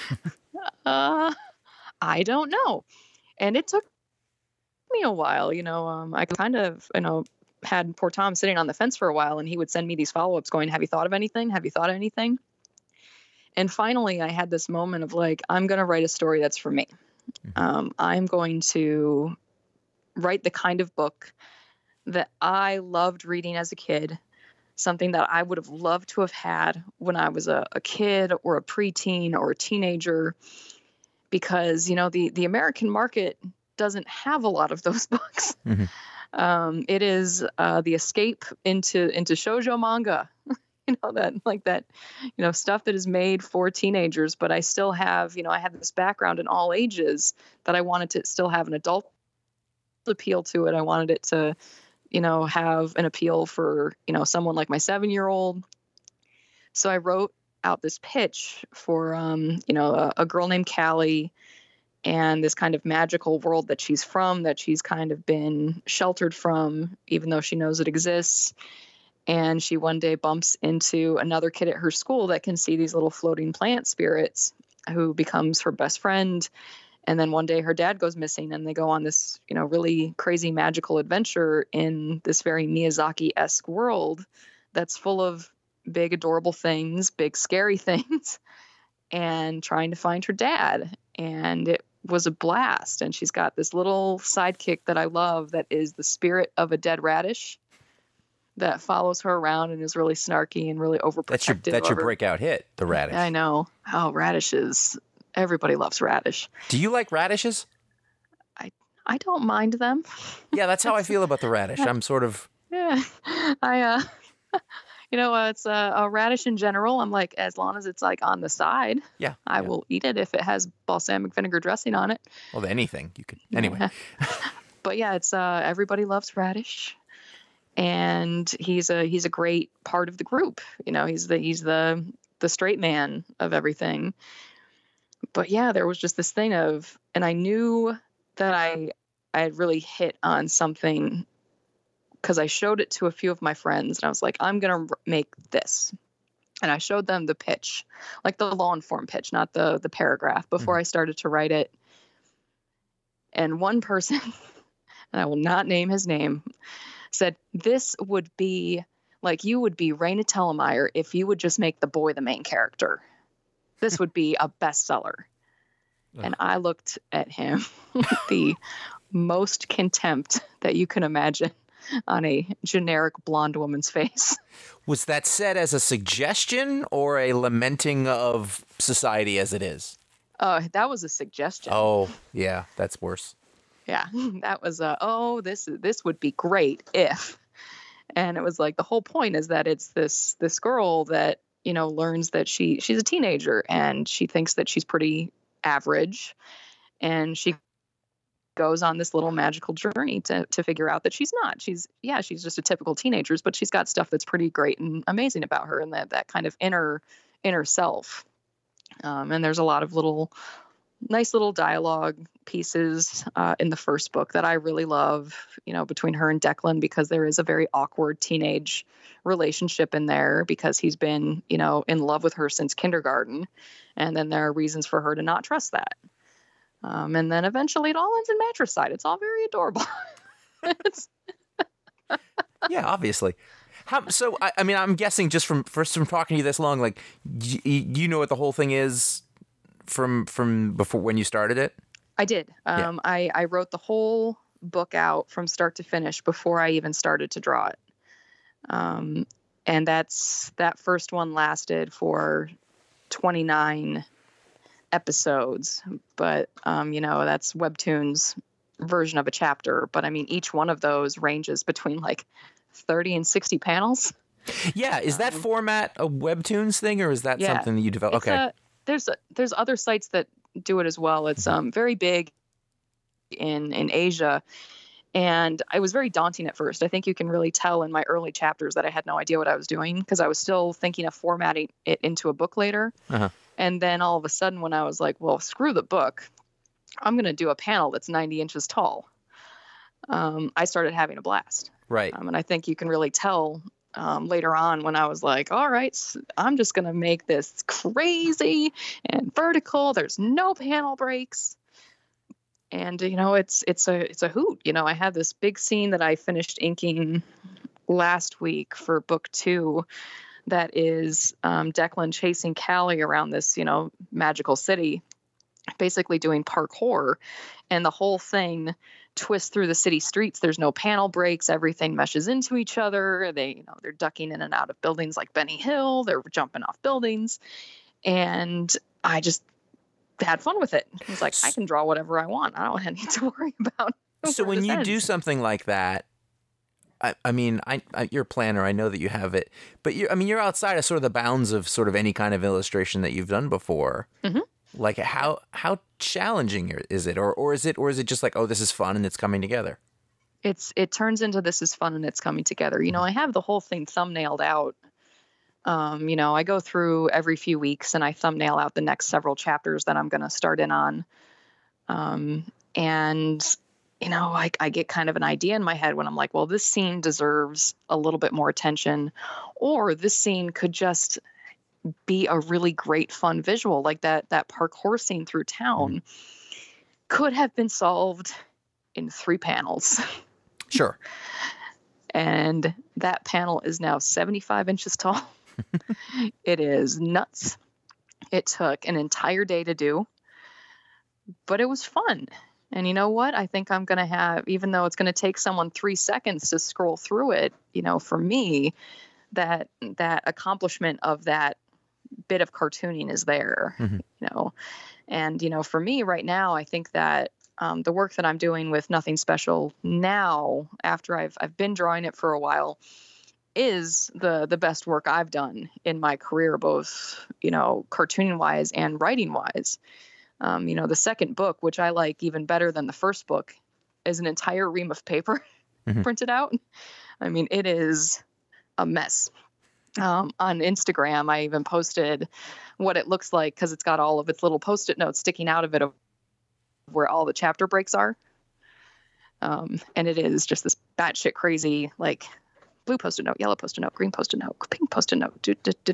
Speaker 5: I don't know. And it took me a while, you know, I kind of, you know, had poor Tom sitting on the fence for a while, and he would send me these follow-ups going, have you thought of anything? Have you thought of anything? And finally I had this moment of like, I'm going to write a story that's for me. I'm going to write the kind of book that I loved reading as a kid, something that I would have loved to have had when I was a kid or a preteen or a teenager, because, you know, the American market doesn't have a lot of those books. It is the escape into shoujo manga, you know, that you know, stuff that is made for teenagers. But I still have, you know, I have this background in all ages that I wanted to still have an adult appeal to it. I wanted it to, you know, have an appeal for, you know, someone like my 7-year-old. So I wrote out this pitch for, you know, a girl named Callie and this kind of magical world that she's from, that she's kind of been sheltered from, even though she knows it exists. And she one day bumps into another kid at her school that can see these little floating plant spirits, who becomes her best friend. And then one day her dad goes missing, and they go on this, you know, really crazy magical adventure in this very Miyazaki-esque world that's full of big, adorable things, big, scary things, and trying to find her dad. And it was a blast. And she's got this little sidekick that I love that is the spirit of a dead radish that follows her around and is really snarky and really overprotective.
Speaker 2: That's your breakout hit, the radish.
Speaker 5: I know. Oh, radishes. Everybody loves radish.
Speaker 2: Do you like radishes?
Speaker 5: I don't mind them.
Speaker 2: Yeah, that's how I feel about the radish. I'm sort of...
Speaker 5: Yeah. You know, it's a radish in general. I'm like, as long as it's like on the side, I will eat it if it has balsamic vinegar dressing on it.
Speaker 2: Well, anything you could. Anyway.
Speaker 5: But yeah, it's everybody loves radish, and he's a great part of the group. You know, he's the straight man of everything. But yeah, there was just this thing of, and I knew that I had really hit on something, because I showed it to a few of my friends, and I was like, I'm going to make this. And I showed them the pitch, like the long form pitch, not the paragraph, before I started to write it. And one person, and I will not name his name, said, this would be like, you would be Raina Telgemeier if you would just make the boy the main character. This would be a bestseller. And I looked at him with the most contempt that you can imagine on a generic blonde woman's face.
Speaker 2: Was that said as a suggestion or a lamenting of society as it is?
Speaker 5: That was a suggestion.
Speaker 2: Oh, yeah, that's worse.
Speaker 5: Yeah, that was this would be great if. And it was like, the whole point is that it's this girl that, you know, learns that she's a teenager, and she thinks that she's pretty average, and she goes on this little magical journey to figure out that she's not. She's just a typical teenager, but she's got stuff that's pretty great and amazing about her, and that kind of inner self. And there's a lot of nice little dialogue pieces in the first book that I really love, you know, between her and Declan, because there is a very awkward teenage relationship in there, because he's been, you know, in love with her since kindergarten. And then there are reasons for her to not trust that. And then eventually it all ends in matricide. It's all very adorable.
Speaker 2: Yeah, obviously. So, I mean, I'm guessing just from talking to you this long, like, you know what the whole thing is from before when you started it?
Speaker 5: I did.
Speaker 2: Yeah.
Speaker 5: I wrote the whole book out from start to finish before I even started to draw it. And that first one lasted for 29 episodes, but that's Webtoon's version of a chapter. But I mean, each one of those ranges between like 30 and 60 panels.
Speaker 2: Yeah, is that format a Webtoons thing, or is that
Speaker 5: Yeah.
Speaker 2: something that you developed? Okay.
Speaker 5: There's other sites that do it as well. It's very big in Asia. And it was very daunting at first. I think you can really tell in my early chapters that I had no idea what I was doing because I was still thinking of formatting it into a book later.
Speaker 2: Uh-huh.
Speaker 5: And then all of a sudden when I was like, well, screw the book, I'm going to do a panel that's 90 inches tall. I started having a blast.
Speaker 2: Right.
Speaker 5: And I think you can really tell later on when I was like, all right, I'm just going to make this crazy and vertical. There's no panel breaks. And, it's a hoot. I had this big scene that I finished inking last week for book 2 that is Declan chasing Callie around this, magical city, basically doing parkour. And the whole thing twists through the city streets. There's no panel breaks. Everything meshes into each other. They're ducking in and out of buildings like Benny Hill. They're jumping off buildings. And I just had fun with it. I was like, I can draw whatever I want. I don't need to worry about.
Speaker 2: So when you do something like that, I mean, you're a planner. I know that you have it, but you're outside of sort of the bounds of sort of any kind of illustration that you've done before. Mm-hmm. Like how challenging is it, or is it just like, oh, this is fun and it's coming together?
Speaker 5: It turns into this is fun and it's coming together. I have the whole thing thumbnailed out. I go through every few weeks and I thumbnail out the next several chapters that I'm going to start in on. I get kind of an idea in my head when I'm like, well, this scene deserves a little bit more attention, or this scene could just be a really great fun visual. Like that parkour scene through town could have been solved in 3 panels.
Speaker 2: Sure.
Speaker 5: And that panel is now 75 inches tall. It is nuts. It took an entire day to do, but it was fun. And you know what? I think I'm going to have, even though it's going to take someone 3 seconds to scroll through it, for me, that accomplishment of that bit of cartooning is there, And, for me right now, I think that the work that I'm doing with Nothing Special now, after I've been drawing it for a while, is the best work I've done in my career, both, cartooning wise and writing wise. The second book, which I like even better than the first book, is an entire ream of paper printed out. I mean, it is a mess. On Instagram, I even posted what it looks like because it's got all of its little Post-it notes sticking out of it of where all the chapter breaks are. And it is just this batshit crazy, like, blue Post-it note, yellow Post-it note, green Post-it note, pink Post-it note.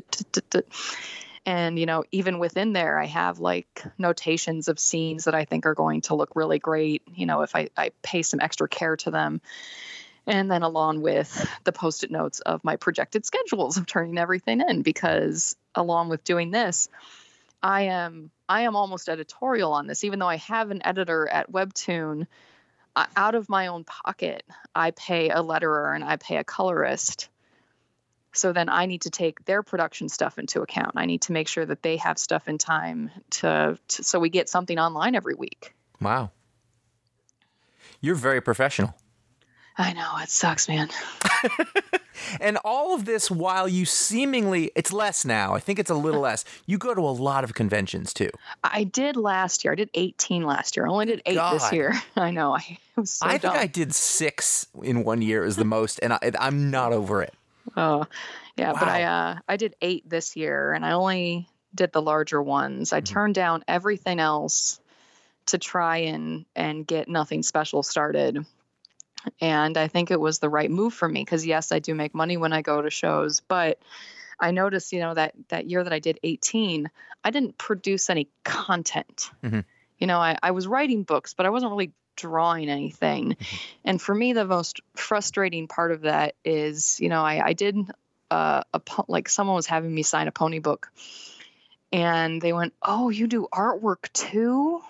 Speaker 5: And, even within there, I have like notations of scenes that I think are going to look really great, if I pay some extra care to them. And then along with the Post-it notes of my projected schedules of turning everything in, because along with doing this, I am almost editorial on this, even though I have an editor at Webtoon. Out of my own pocket, I pay a letterer and I pay a colorist. So then I need to take their production stuff into account. I need to make sure that they have stuff in time so we get something online every week.
Speaker 2: Wow. You're very professional.
Speaker 5: I know, it sucks, man.
Speaker 2: And all of this while you seemingly, it's less now. I think it's a little less. You go to a lot of conventions too.
Speaker 5: I did last year. I did 18 last year. I only did 8 this year. I know. I was so
Speaker 2: think
Speaker 5: dumb.
Speaker 2: I did 6 in 1 year is the most, and I'm not over it.
Speaker 5: Oh, yeah.
Speaker 2: Wow.
Speaker 5: But I did 8 this year, and I only did the larger ones. I turned down everything else to try and get Nothing Special started. And I think it was the right move for me because, yes, I do make money when I go to shows. But I noticed, that year that I did 18, I didn't produce any content. Mm-hmm. I was writing books, but I wasn't really drawing anything. Mm-hmm. And for me, the most frustrating part of that is, I did like someone was having me sign a pony book. And they went, "Oh, you do artwork too?"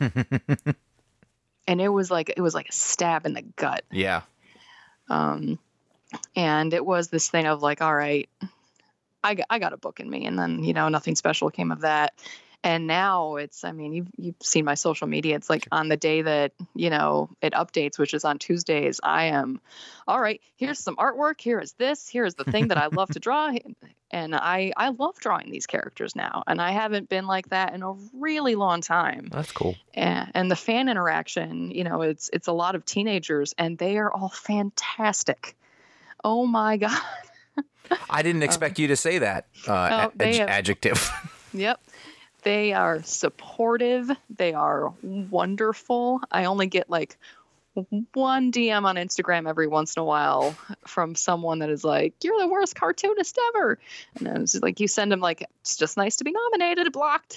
Speaker 5: And it was like a stab in the gut.
Speaker 2: Yeah.
Speaker 5: And it was this thing of like, all right, I got a book in me. And then, nothing special came of that. And now it's, I mean, you've seen my social media. It's like on the day that, it updates, which is on Tuesdays, I am, all right, here's some artwork. Here is this. Here is the thing that I love to draw. And I love drawing these characters now. And I haven't been like that in a really long time.
Speaker 2: That's cool.
Speaker 5: And the fan interaction, it's a lot of teenagers, and they are all fantastic. Oh my God.
Speaker 2: I didn't expect you to say that adjective.
Speaker 5: Yep. They are supportive. They are wonderful. I only get like one DM on Instagram every once in a while from someone that is like, "You're the worst cartoonist ever." And I was just like, you send them like, "It's just nice to be nominated," blocked.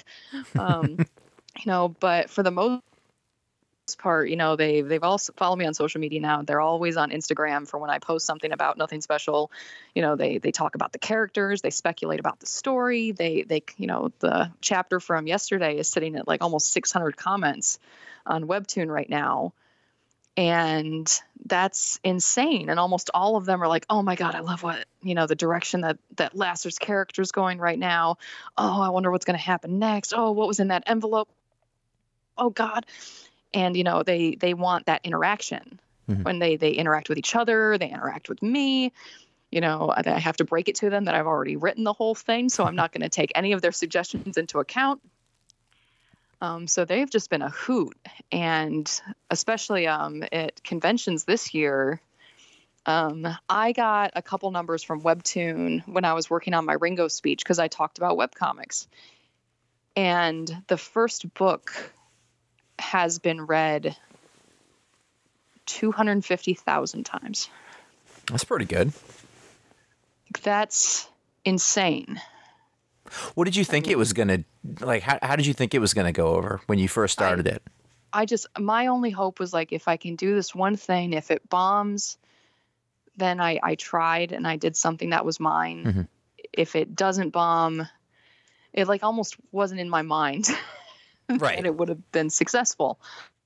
Speaker 5: But for the most part, they've also followed me on social media now. They're always on Instagram for when I post something about Nothing Special. They talk about the characters, they speculate about the story. They the chapter from yesterday is sitting at like almost 600 comments on Webtoon right now. And that's insane. And almost all of them are like, "Oh my God, I love what, the direction that Lasser's character is going right now. Oh, I wonder what's going to happen next. Oh, what was in that envelope? Oh God." And, they want that interaction. Mm-hmm. When they interact with each other, they interact with me. I have to break it to them that I've already written the whole thing, so I'm not going to take any of their suggestions into account. So they've just been a hoot. And especially at conventions this year, I got a couple numbers from Webtoon when I was working on my Ringo speech, because I talked about webcomics. And the first book has been read 250,000 times.
Speaker 2: That's pretty good.
Speaker 5: That's insane.
Speaker 2: What did you think it was going to, like, how did you think it was going to go over when you first started it?
Speaker 5: My only hope was like, if I can do this one thing, if it bombs, then I tried and I did something that was mine. Mm-hmm. If it doesn't bomb, it like almost wasn't in my mind.
Speaker 2: Right.
Speaker 5: And it would have been successful.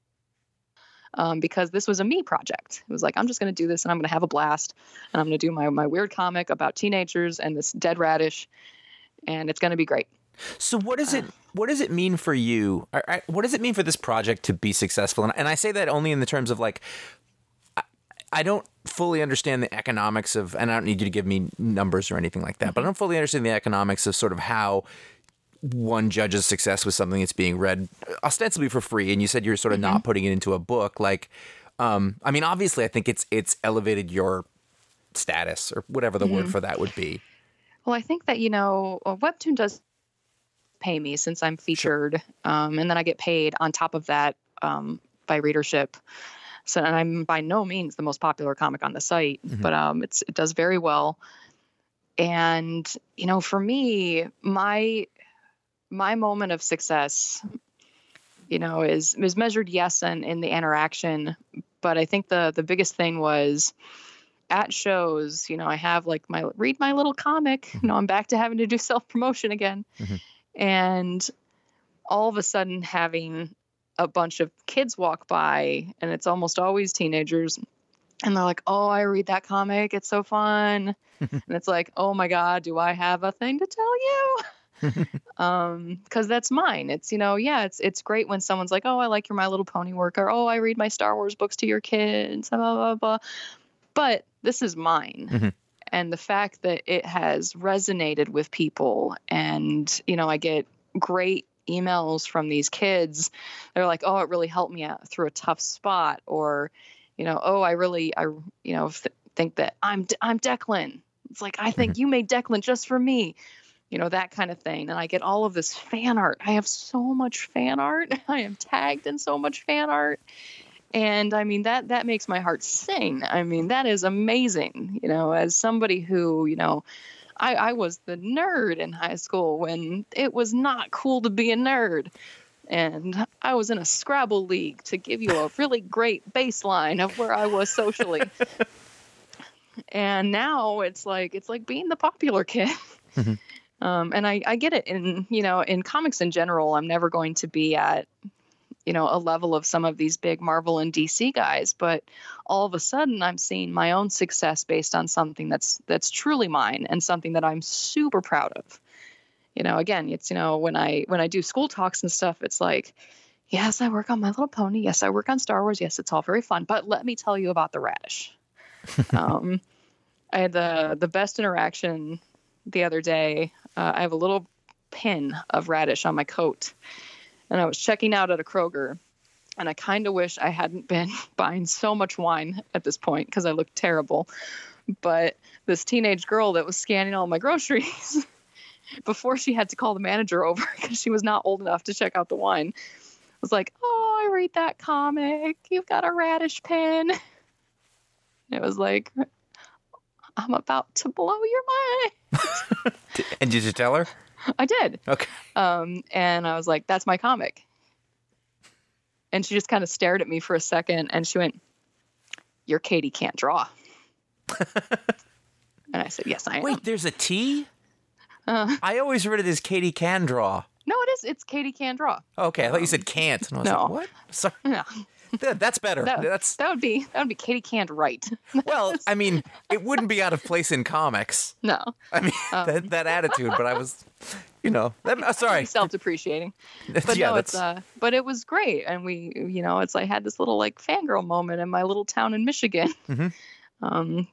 Speaker 5: Because this was a me project. It was like, I'm just going to do this and I'm going to have a blast. And I'm going to do my weird comic about teenagers and this dead radish. And it's going to be great.
Speaker 2: So what does it mean for you? What does it mean for this project to be successful? And I say that only in the terms of like, I don't fully understand the economics of, and I don't need you to give me numbers or anything like that, mm-hmm. but I don't fully understand the economics of sort of how one judges success with something that's being read ostensibly for free. And you said you're sort of mm-hmm. not putting it into a book. Like, I mean, obviously I think it's elevated your status or whatever the mm-hmm. word for that would be.
Speaker 5: Well, I think that, Webtoon does pay me since I'm featured. Sure. And then I get paid on top of that by readership. So, and I'm by no means the most popular comic on the site, mm-hmm. but it does very well. And, for me, my moment of success, is measured, yes, and in the interaction. But I think the biggest thing was at shows, I have like read my little comic, mm-hmm. I'm back to having to do self-promotion again. Mm-hmm. And all of a sudden having a bunch of kids walk by, and it's almost always teenagers, and they're like, "Oh, I read that comic. It's so fun." And it's like, "Oh my God, do I have a thing to tell you?" Because that's mine. It's, it's great when someone's like, "Oh, I like your My Little Pony work," or "Oh, I read my Star Wars books to your kids," blah, blah, blah. But this is mine. Mm-hmm. And the fact that it has resonated with people, and, I get great emails from these kids. They're like, "Oh, it really helped me out through a tough spot," or, "Oh, I think that I'm Declan." It's like, "I think you made Declan just for me." That kind of thing. And I get all of this fan art. I have so much fan art. I am tagged in so much fan art. And I mean, that makes my heart sing. I mean, that is amazing. As somebody who, I was the nerd in high school when it was not cool to be a nerd. And I was in a Scrabble league to give you a really great baseline of where I was socially. And now it's like being the popular kid. Mm-hmm. And I get it. In, in comics in general, I'm never going to be at, a level of some of these big Marvel and DC guys, but all of a sudden I'm seeing my own success based on something that's truly mine and something that I'm super proud of. Again, it's, when I do school talks and stuff, it's like, yes, I work on My Little Pony. Yes, I work on Star Wars. Yes, it's all very fun. But let me tell you about the radish. I had the best interaction the other day. I have a little pin of radish on my coat. And I was checking out at a Kroger. And I kind of wish I hadn't been buying so much wine at this point because I looked terrible. But this teenage girl that was scanning all my groceries before she had to call the manager over because she was not old enough to check out the wine, was like, "Oh, I read that comic. You've got a radish pin." And it was like, I'm about to blow your mind.
Speaker 2: And did you tell her?
Speaker 5: I did.
Speaker 2: Okay.
Speaker 5: And I was like, "That's my comic." And she just kind of stared at me for a second and she went, "Your Katie can't draw." And I said, "Yes, I am."
Speaker 2: Wait, there's a T? I always read it as Katie can draw.
Speaker 5: No, it is. It's Katie can draw.
Speaker 2: Okay, I thought you said can't. And I was
Speaker 5: No.
Speaker 2: like, what? Sorry.
Speaker 5: No.
Speaker 2: That's better.
Speaker 5: That would be Katie can't write.
Speaker 2: Well, I mean, it wouldn't be out of place in comics.
Speaker 5: No.
Speaker 2: I mean, that attitude, but I was, sorry.
Speaker 5: Self-depreciating. But
Speaker 2: Yeah,
Speaker 5: no,
Speaker 2: that's-
Speaker 5: but it was great. And we, it's I had this little like fangirl moment in my little town in Michigan.
Speaker 2: Mm-hmm.
Speaker 5: And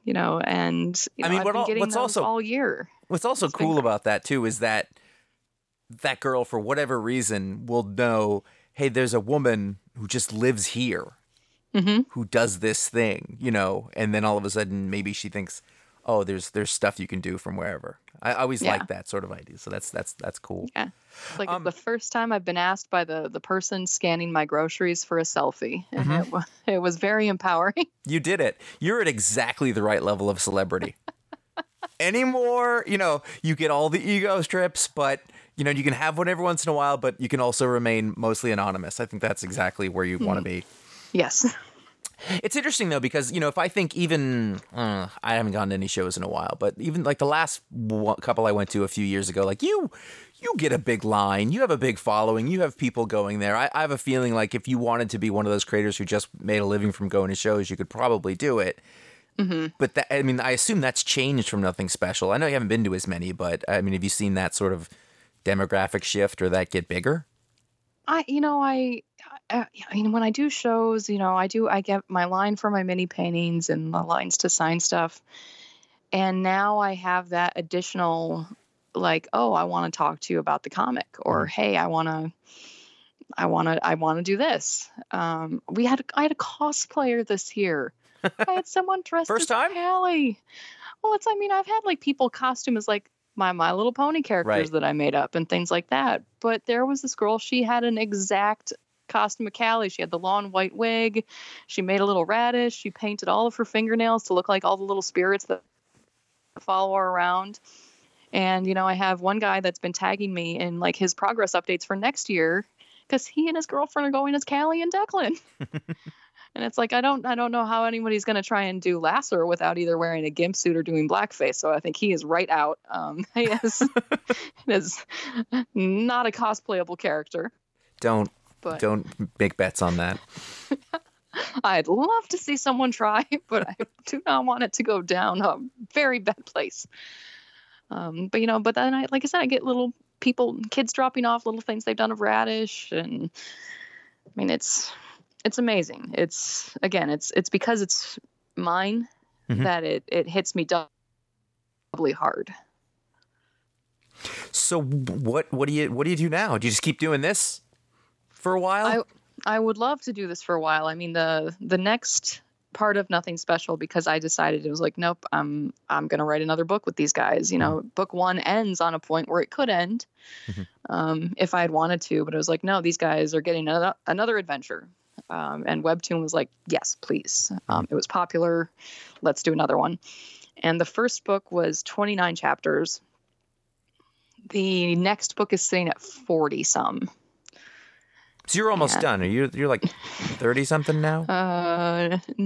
Speaker 2: I mean,
Speaker 5: I've been getting
Speaker 2: what's
Speaker 5: those
Speaker 2: also-
Speaker 5: all year.
Speaker 2: What's also
Speaker 5: It's been
Speaker 2: cool
Speaker 5: great.
Speaker 2: about that, too, is that girl, for whatever reason, will know, hey, there's a woman who just lives here, who does this thing, and then all of a sudden maybe she thinks, oh, there's stuff you can do from wherever. I always
Speaker 5: Yeah.
Speaker 2: like that sort of idea, so that's cool.
Speaker 5: Yeah. It's like the first time I've been asked by the person scanning my groceries for a selfie. And it was very empowering.
Speaker 2: You did it. You're at exactly the right level of celebrity. Anymore, you get all the ego strips, but you can have one every once in a while, but you can also remain mostly anonymous. I think that's exactly where you want to be.
Speaker 5: Yes.
Speaker 2: It's interesting though, because if I think even I haven't gone to any shows in a while, but even like the last couple I went to a few years ago, like you get a big line, you have a big following, you have people going there. I have a feeling like if you wanted to be one of those creators who just made a living from going to shows, you could probably do it. Mm-hmm. But I assume that's changed from Nothing Special. I know you haven't been to as many, but I mean, have you seen that sort of demographic shift or that get bigger?
Speaker 5: When I do shows, I get my line for my mini paintings and the lines to sign stuff. And now I have that additional, like, oh, I want to talk to you about the comic, or hey, I want to do this. I had a cosplayer this year. I had someone dressed
Speaker 2: First
Speaker 5: as
Speaker 2: time?
Speaker 5: Callie. Well, I've had like people costume as like my Little Pony characters
Speaker 2: Right.
Speaker 5: that I made up and things like that. But there was this girl, she had an exact costume of Callie. She had the long white wig. She made a little radish. She painted all of her fingernails to look like all the little spirits that follow her around. And, I have one guy that's been tagging me in like his progress updates for next year because he and his girlfriend are going as Callie and Declan. And it's like, I don't know how anybody's going to try and do Lasser without either wearing a gimp suit or doing blackface. So I think he is right out. He is not a cosplayable character.
Speaker 2: Don't
Speaker 5: But
Speaker 2: make bets on that.
Speaker 5: I'd love to see someone try, but I do not want it to go down a very bad place. But then like I said, I get little kids dropping off little things they've done of Radish, and I mean it's amazing. It's because it's mine that it hits me doubly hard.
Speaker 2: So what do you do now? Do you just keep doing this for a while?
Speaker 5: I would love to do this for a while. I mean, the next part of Nothing Special, because I decided it was like, nope, I'm going to write another book with these guys. Book one ends on a point where it could end if I had wanted to, but it was like, no, these guys are getting another adventure. And Webtoon was like, yes, please. It was popular. Let's do another one. And the first book was 29 chapters. The next book is sitting at 40 some.
Speaker 2: So you're almost done. You're like 30 something now?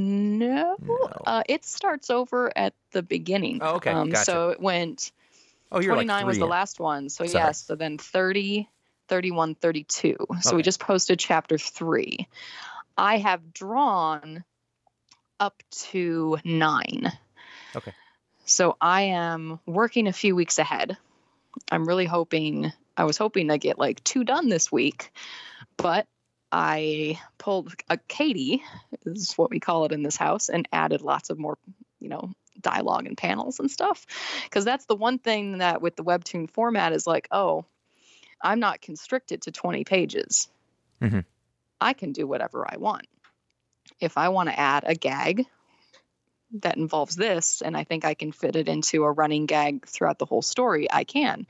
Speaker 5: No. It starts over at the beginning.
Speaker 2: Oh, okay. Gotcha.
Speaker 5: So it went
Speaker 3: Oh, you're
Speaker 5: 29
Speaker 3: like
Speaker 5: was
Speaker 3: 3
Speaker 5: the
Speaker 3: in.
Speaker 5: last one. So
Speaker 3: Sorry.
Speaker 5: yeah, so then 30, 31, 32. So we
Speaker 3: Okay.
Speaker 5: just posted chapter 3. I have drawn up to 9.
Speaker 3: Okay.
Speaker 5: So I am working a few weeks ahead. I was hoping to get like 2 done this week, but I pulled a Katie, is what we call it in this house, and added lots of more, dialogue and panels and stuff. Because that's the one thing that with the Webtoon format is like, oh, I'm not constricted to 20 pages.
Speaker 3: Mm-hmm.
Speaker 5: I can do whatever I want. If I want to add a gag that involves this, and I think I can fit it into a running gag throughout the whole story, I can.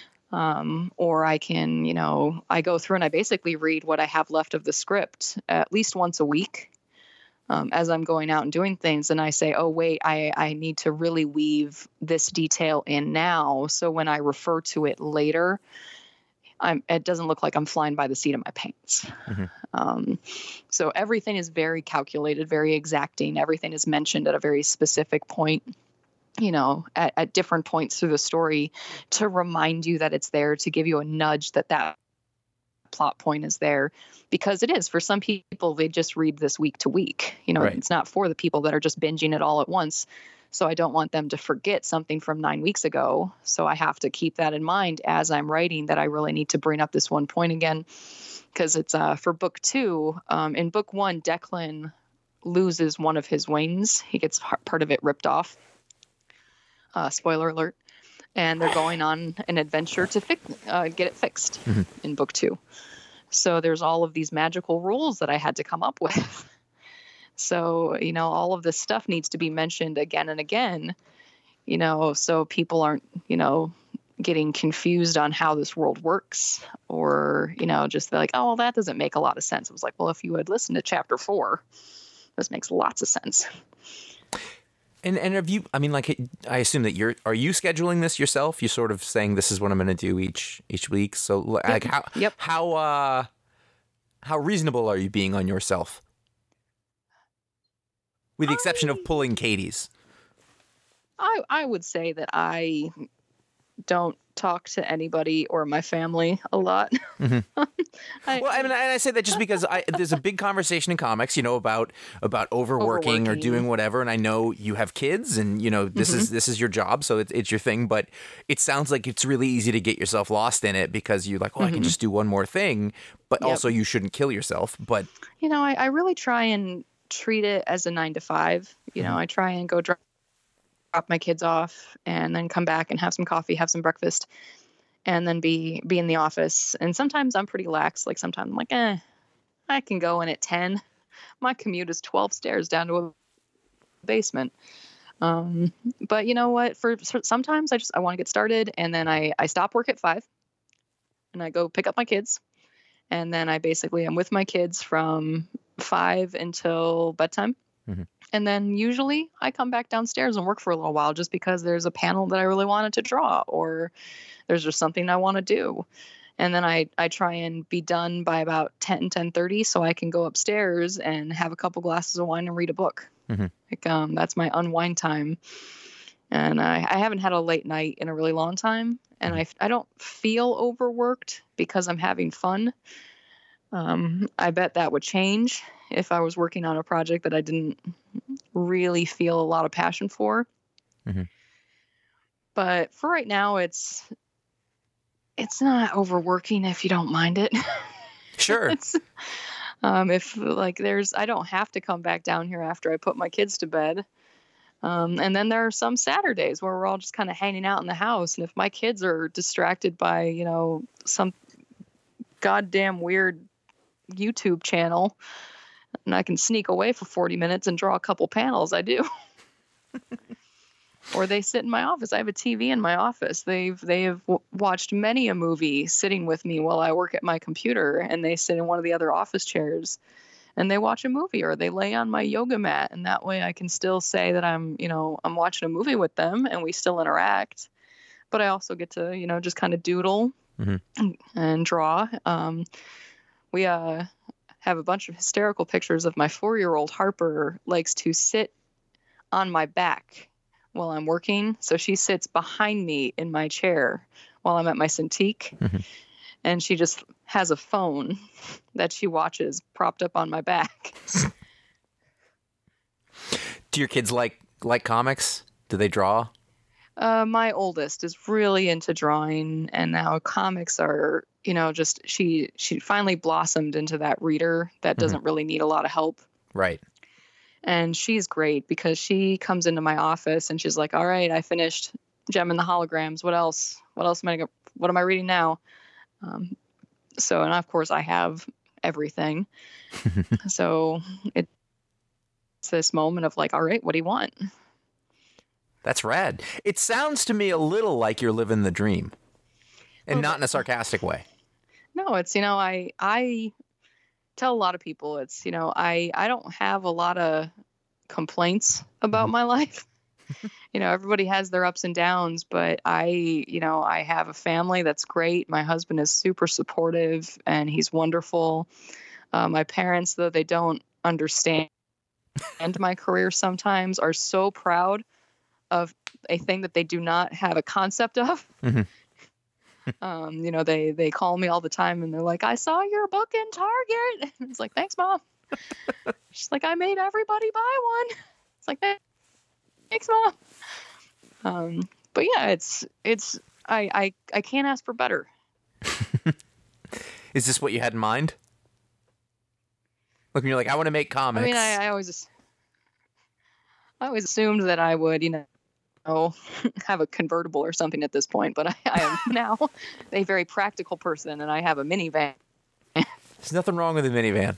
Speaker 5: Or I can, I go through and I basically read what I have left of the script at least once a week as I'm going out and doing things. And I say, oh, wait, I need to really weave this detail in now. So when I refer to it later, it doesn't look like I'm flying by the seat of my pants.
Speaker 3: Mm-hmm.
Speaker 5: So everything is very calculated, very exacting. Everything is mentioned at a very specific point, at different points through the story to remind you that it's there, to give you a nudge that plot point is there, because it is for some people. They just read this week to week.
Speaker 3: Right.
Speaker 5: It's not for the people that are just binging it all at once. So I don't want them to forget something from 9 weeks ago. So I have to keep that in mind as I'm writing, that I really need to bring up this one point again, because it's for book 2. In book 1, Declan loses one of his wings. He gets part of it ripped off. Spoiler alert. And they're going on an adventure to get it fixed in book 2. So there's all of these magical rules that I had to come up with. So, all of this stuff needs to be mentioned again and again, so people aren't, getting confused on how this world works, or, just like, oh, well, that doesn't make a lot of sense. It was like, well, if you had listened to chapter 4, this makes lots of sense.
Speaker 3: And have you, I assume that are you scheduling this yourself? You're sort of saying this is what I'm going to do each week. So like how reasonable are you being on yourself? With the exception of pulling Katie's.
Speaker 5: I would say that I don't talk to anybody or my family a lot.
Speaker 3: Mm-hmm. I say that just because there's a big conversation in comics, about overworking or doing whatever. And I know you have kids, and this is your job, so it's your thing. But it sounds like it's really easy to get yourself lost in it because you're like, I can just do one more thing. But also, you shouldn't kill yourself. But
Speaker 5: I really try and treat it as a 9 to 5. I try and go drop my kids off and then come back and have some coffee, have some breakfast, and then be in the office. And sometimes I'm pretty lax. Like sometimes I'm like, I can go in at 10. My commute is 12 stairs down to a basement. But you know what? For sometimes I want to get started, and then I stop work at 5 and I go pick up my kids. And then I basically am with my kids from 5 until bedtime.
Speaker 3: Mm-hmm.
Speaker 5: And then usually I come back downstairs and work for a little while, just because there's a panel that I really wanted to draw, or there's just something I want to do. And then I try and be done by about 10:30 so I can go upstairs and have a couple glasses of wine and read a book. Mm-hmm. That's my unwind time. And I haven't had a late night in a really long time. And I don't feel overworked because I'm having fun. I bet that would change if I was working on a project that I didn't really feel a lot of passion for. Mm-hmm. But for right now, it's not overworking if you don't mind it.
Speaker 3: Sure.
Speaker 5: If I don't have to come back down here after I put my kids to bed. And then there are some Saturdays where we're all just kind of hanging out in the house. And if my kids are distracted by, some goddamn weird YouTube channel, and I can sneak away for 40 minutes and draw a couple panels, I do. Or they sit in my office. I have a TV in my office. They have watched many a movie sitting with me while I work at my computer, and they sit in one of the other office chairs and they watch a movie, or they lay on my yoga mat, and that way I can still say that I'm watching a movie with them and we still interact. But I also get to, just kind of doodle and draw. We have a bunch of hysterical pictures of my 4-year-old Harper likes to sit on my back while I'm working. So she sits behind me in my chair while I'm at my Cintiq.
Speaker 3: Mm-hmm.
Speaker 5: And she just has a phone that she watches propped up on my back.
Speaker 3: Do your kids like comics? Do they draw?
Speaker 5: My oldest is really into drawing, and now comics are, just she finally blossomed into that reader that doesn't really need a lot of help.
Speaker 3: Right.
Speaker 5: And she's great because she comes into my office and she's like, all right, I finished Gem and the Holograms. What else? What am I reading now? And of course I have everything. So it's this moment of like, all right, what do you want?
Speaker 3: That's rad. It sounds to me a little like you're living the dream, and not in a sarcastic way.
Speaker 5: No, it's, I tell a lot of people it's, I don't have a lot of complaints about my life. Everybody has their ups and downs, but I have a family that's great. My husband is super supportive and he's wonderful. My parents, though they don't understand my career sometimes, are so proud of a thing that they do not have a concept of.
Speaker 3: Mm-hmm.
Speaker 5: They call me all the time and they're like, I saw your book in Target. It's like, thanks, Mom. She's like, I made everybody buy one. It's like, thanks, Mom. But yeah, I can't ask for better.
Speaker 3: Is this what you had in mind? Look, you're like, I want to make comics.
Speaker 5: I mean, I always assumed that I would, have a convertible or something at this point, but I am now a very practical person, and I have a minivan.
Speaker 3: There's nothing wrong with a minivan.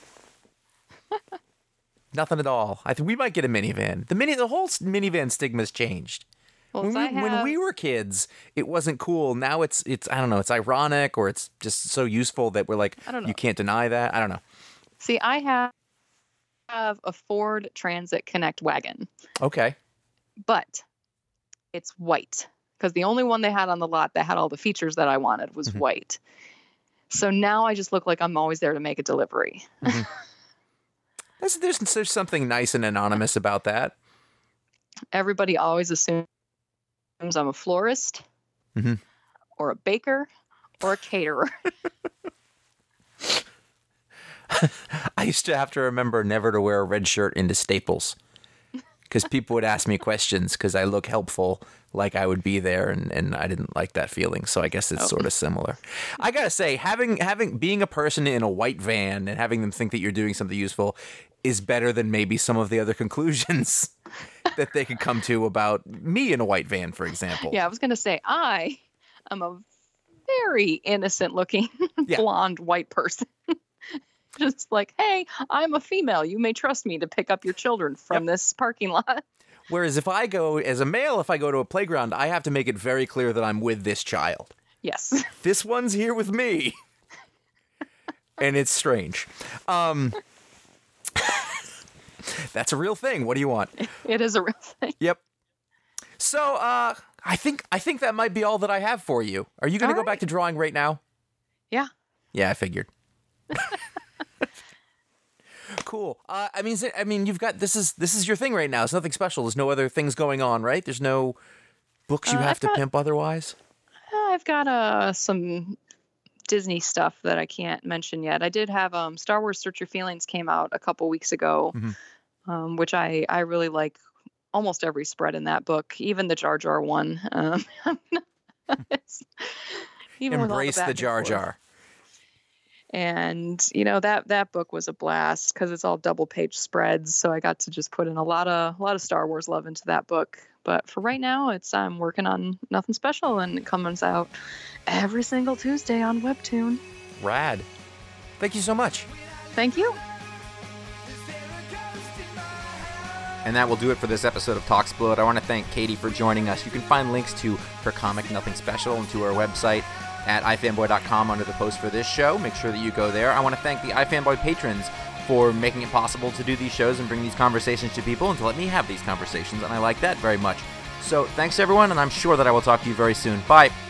Speaker 3: Nothing at all. I think we might get a minivan. The whole minivan stigma's changed.
Speaker 5: Well,
Speaker 3: When we were kids, it wasn't cool. Now it's I don't know, it's ironic, or it's just so useful that we're like, you can't deny that. I don't know.
Speaker 5: See, I have a Ford Transit Connect wagon.
Speaker 3: Okay.
Speaker 5: But it's white because the only one they had on the lot that had all the features that I wanted was white. So now I just look like I'm always there to make a delivery.
Speaker 3: Mm-hmm. There's something nice and anonymous about that.
Speaker 5: Everybody always assumes I'm a florist or a baker or a caterer.
Speaker 3: I used to have to remember never to wear a red shirt into Staples because people would ask me questions because I look helpful, like I would be there, and I didn't like that feeling. So I guess it's sort of similar. I gotta say, being a person in a white van and having them think that you're doing something useful is better than maybe some of the other conclusions that they could come to about me in a white van, for example.
Speaker 5: Yeah, I was gonna say I am a very innocent looking blonde white person. Just like, hey, I'm a female. You may trust me to pick up your children from this parking lot.
Speaker 3: Whereas if I go as a male, if I go to a playground, I have to make it very clear that I'm with this child.
Speaker 5: Yes.
Speaker 3: This one's here with me. And it's strange. That's a real thing. What do you want?
Speaker 5: It is a real thing.
Speaker 3: Yep. So I think that might be all that I have for you. Are you going to go back to drawing right now?
Speaker 5: Yeah.
Speaker 3: Yeah, I figured. Cool. I mean, you've got this is your thing right now. It's nothing special. There's no other things going on, right? There's no books you have to pimp otherwise.
Speaker 5: I've got some Disney stuff that I can't mention yet. I did have Star Wars Search Your Feelings came out a couple weeks ago, which I really like almost every spread in that book, even the Jar Jar one. Even
Speaker 3: Embrace the Jar Jar.
Speaker 5: And, that book was a blast because it's all double page spreads. So I got to just put in a lot of Star Wars love into that book. But for right now, I'm working on Nothing Special, and it comes out every single Tuesday on Webtoon.
Speaker 3: Rad. Thank you so much.
Speaker 5: Thank you.
Speaker 3: And that will do it for this episode of Talksplode. I want to thank Katie for joining us. You can find links to her comic Nothing Special and to our website at ifanboy.com under the post for this show. Make sure that you go there. I want to thank the iFanboy patrons for making it possible to do these shows and bring these conversations to people and to let me have these conversations, and I like that very much. So thanks, everyone, and I'm sure that I will talk to you very soon. Bye.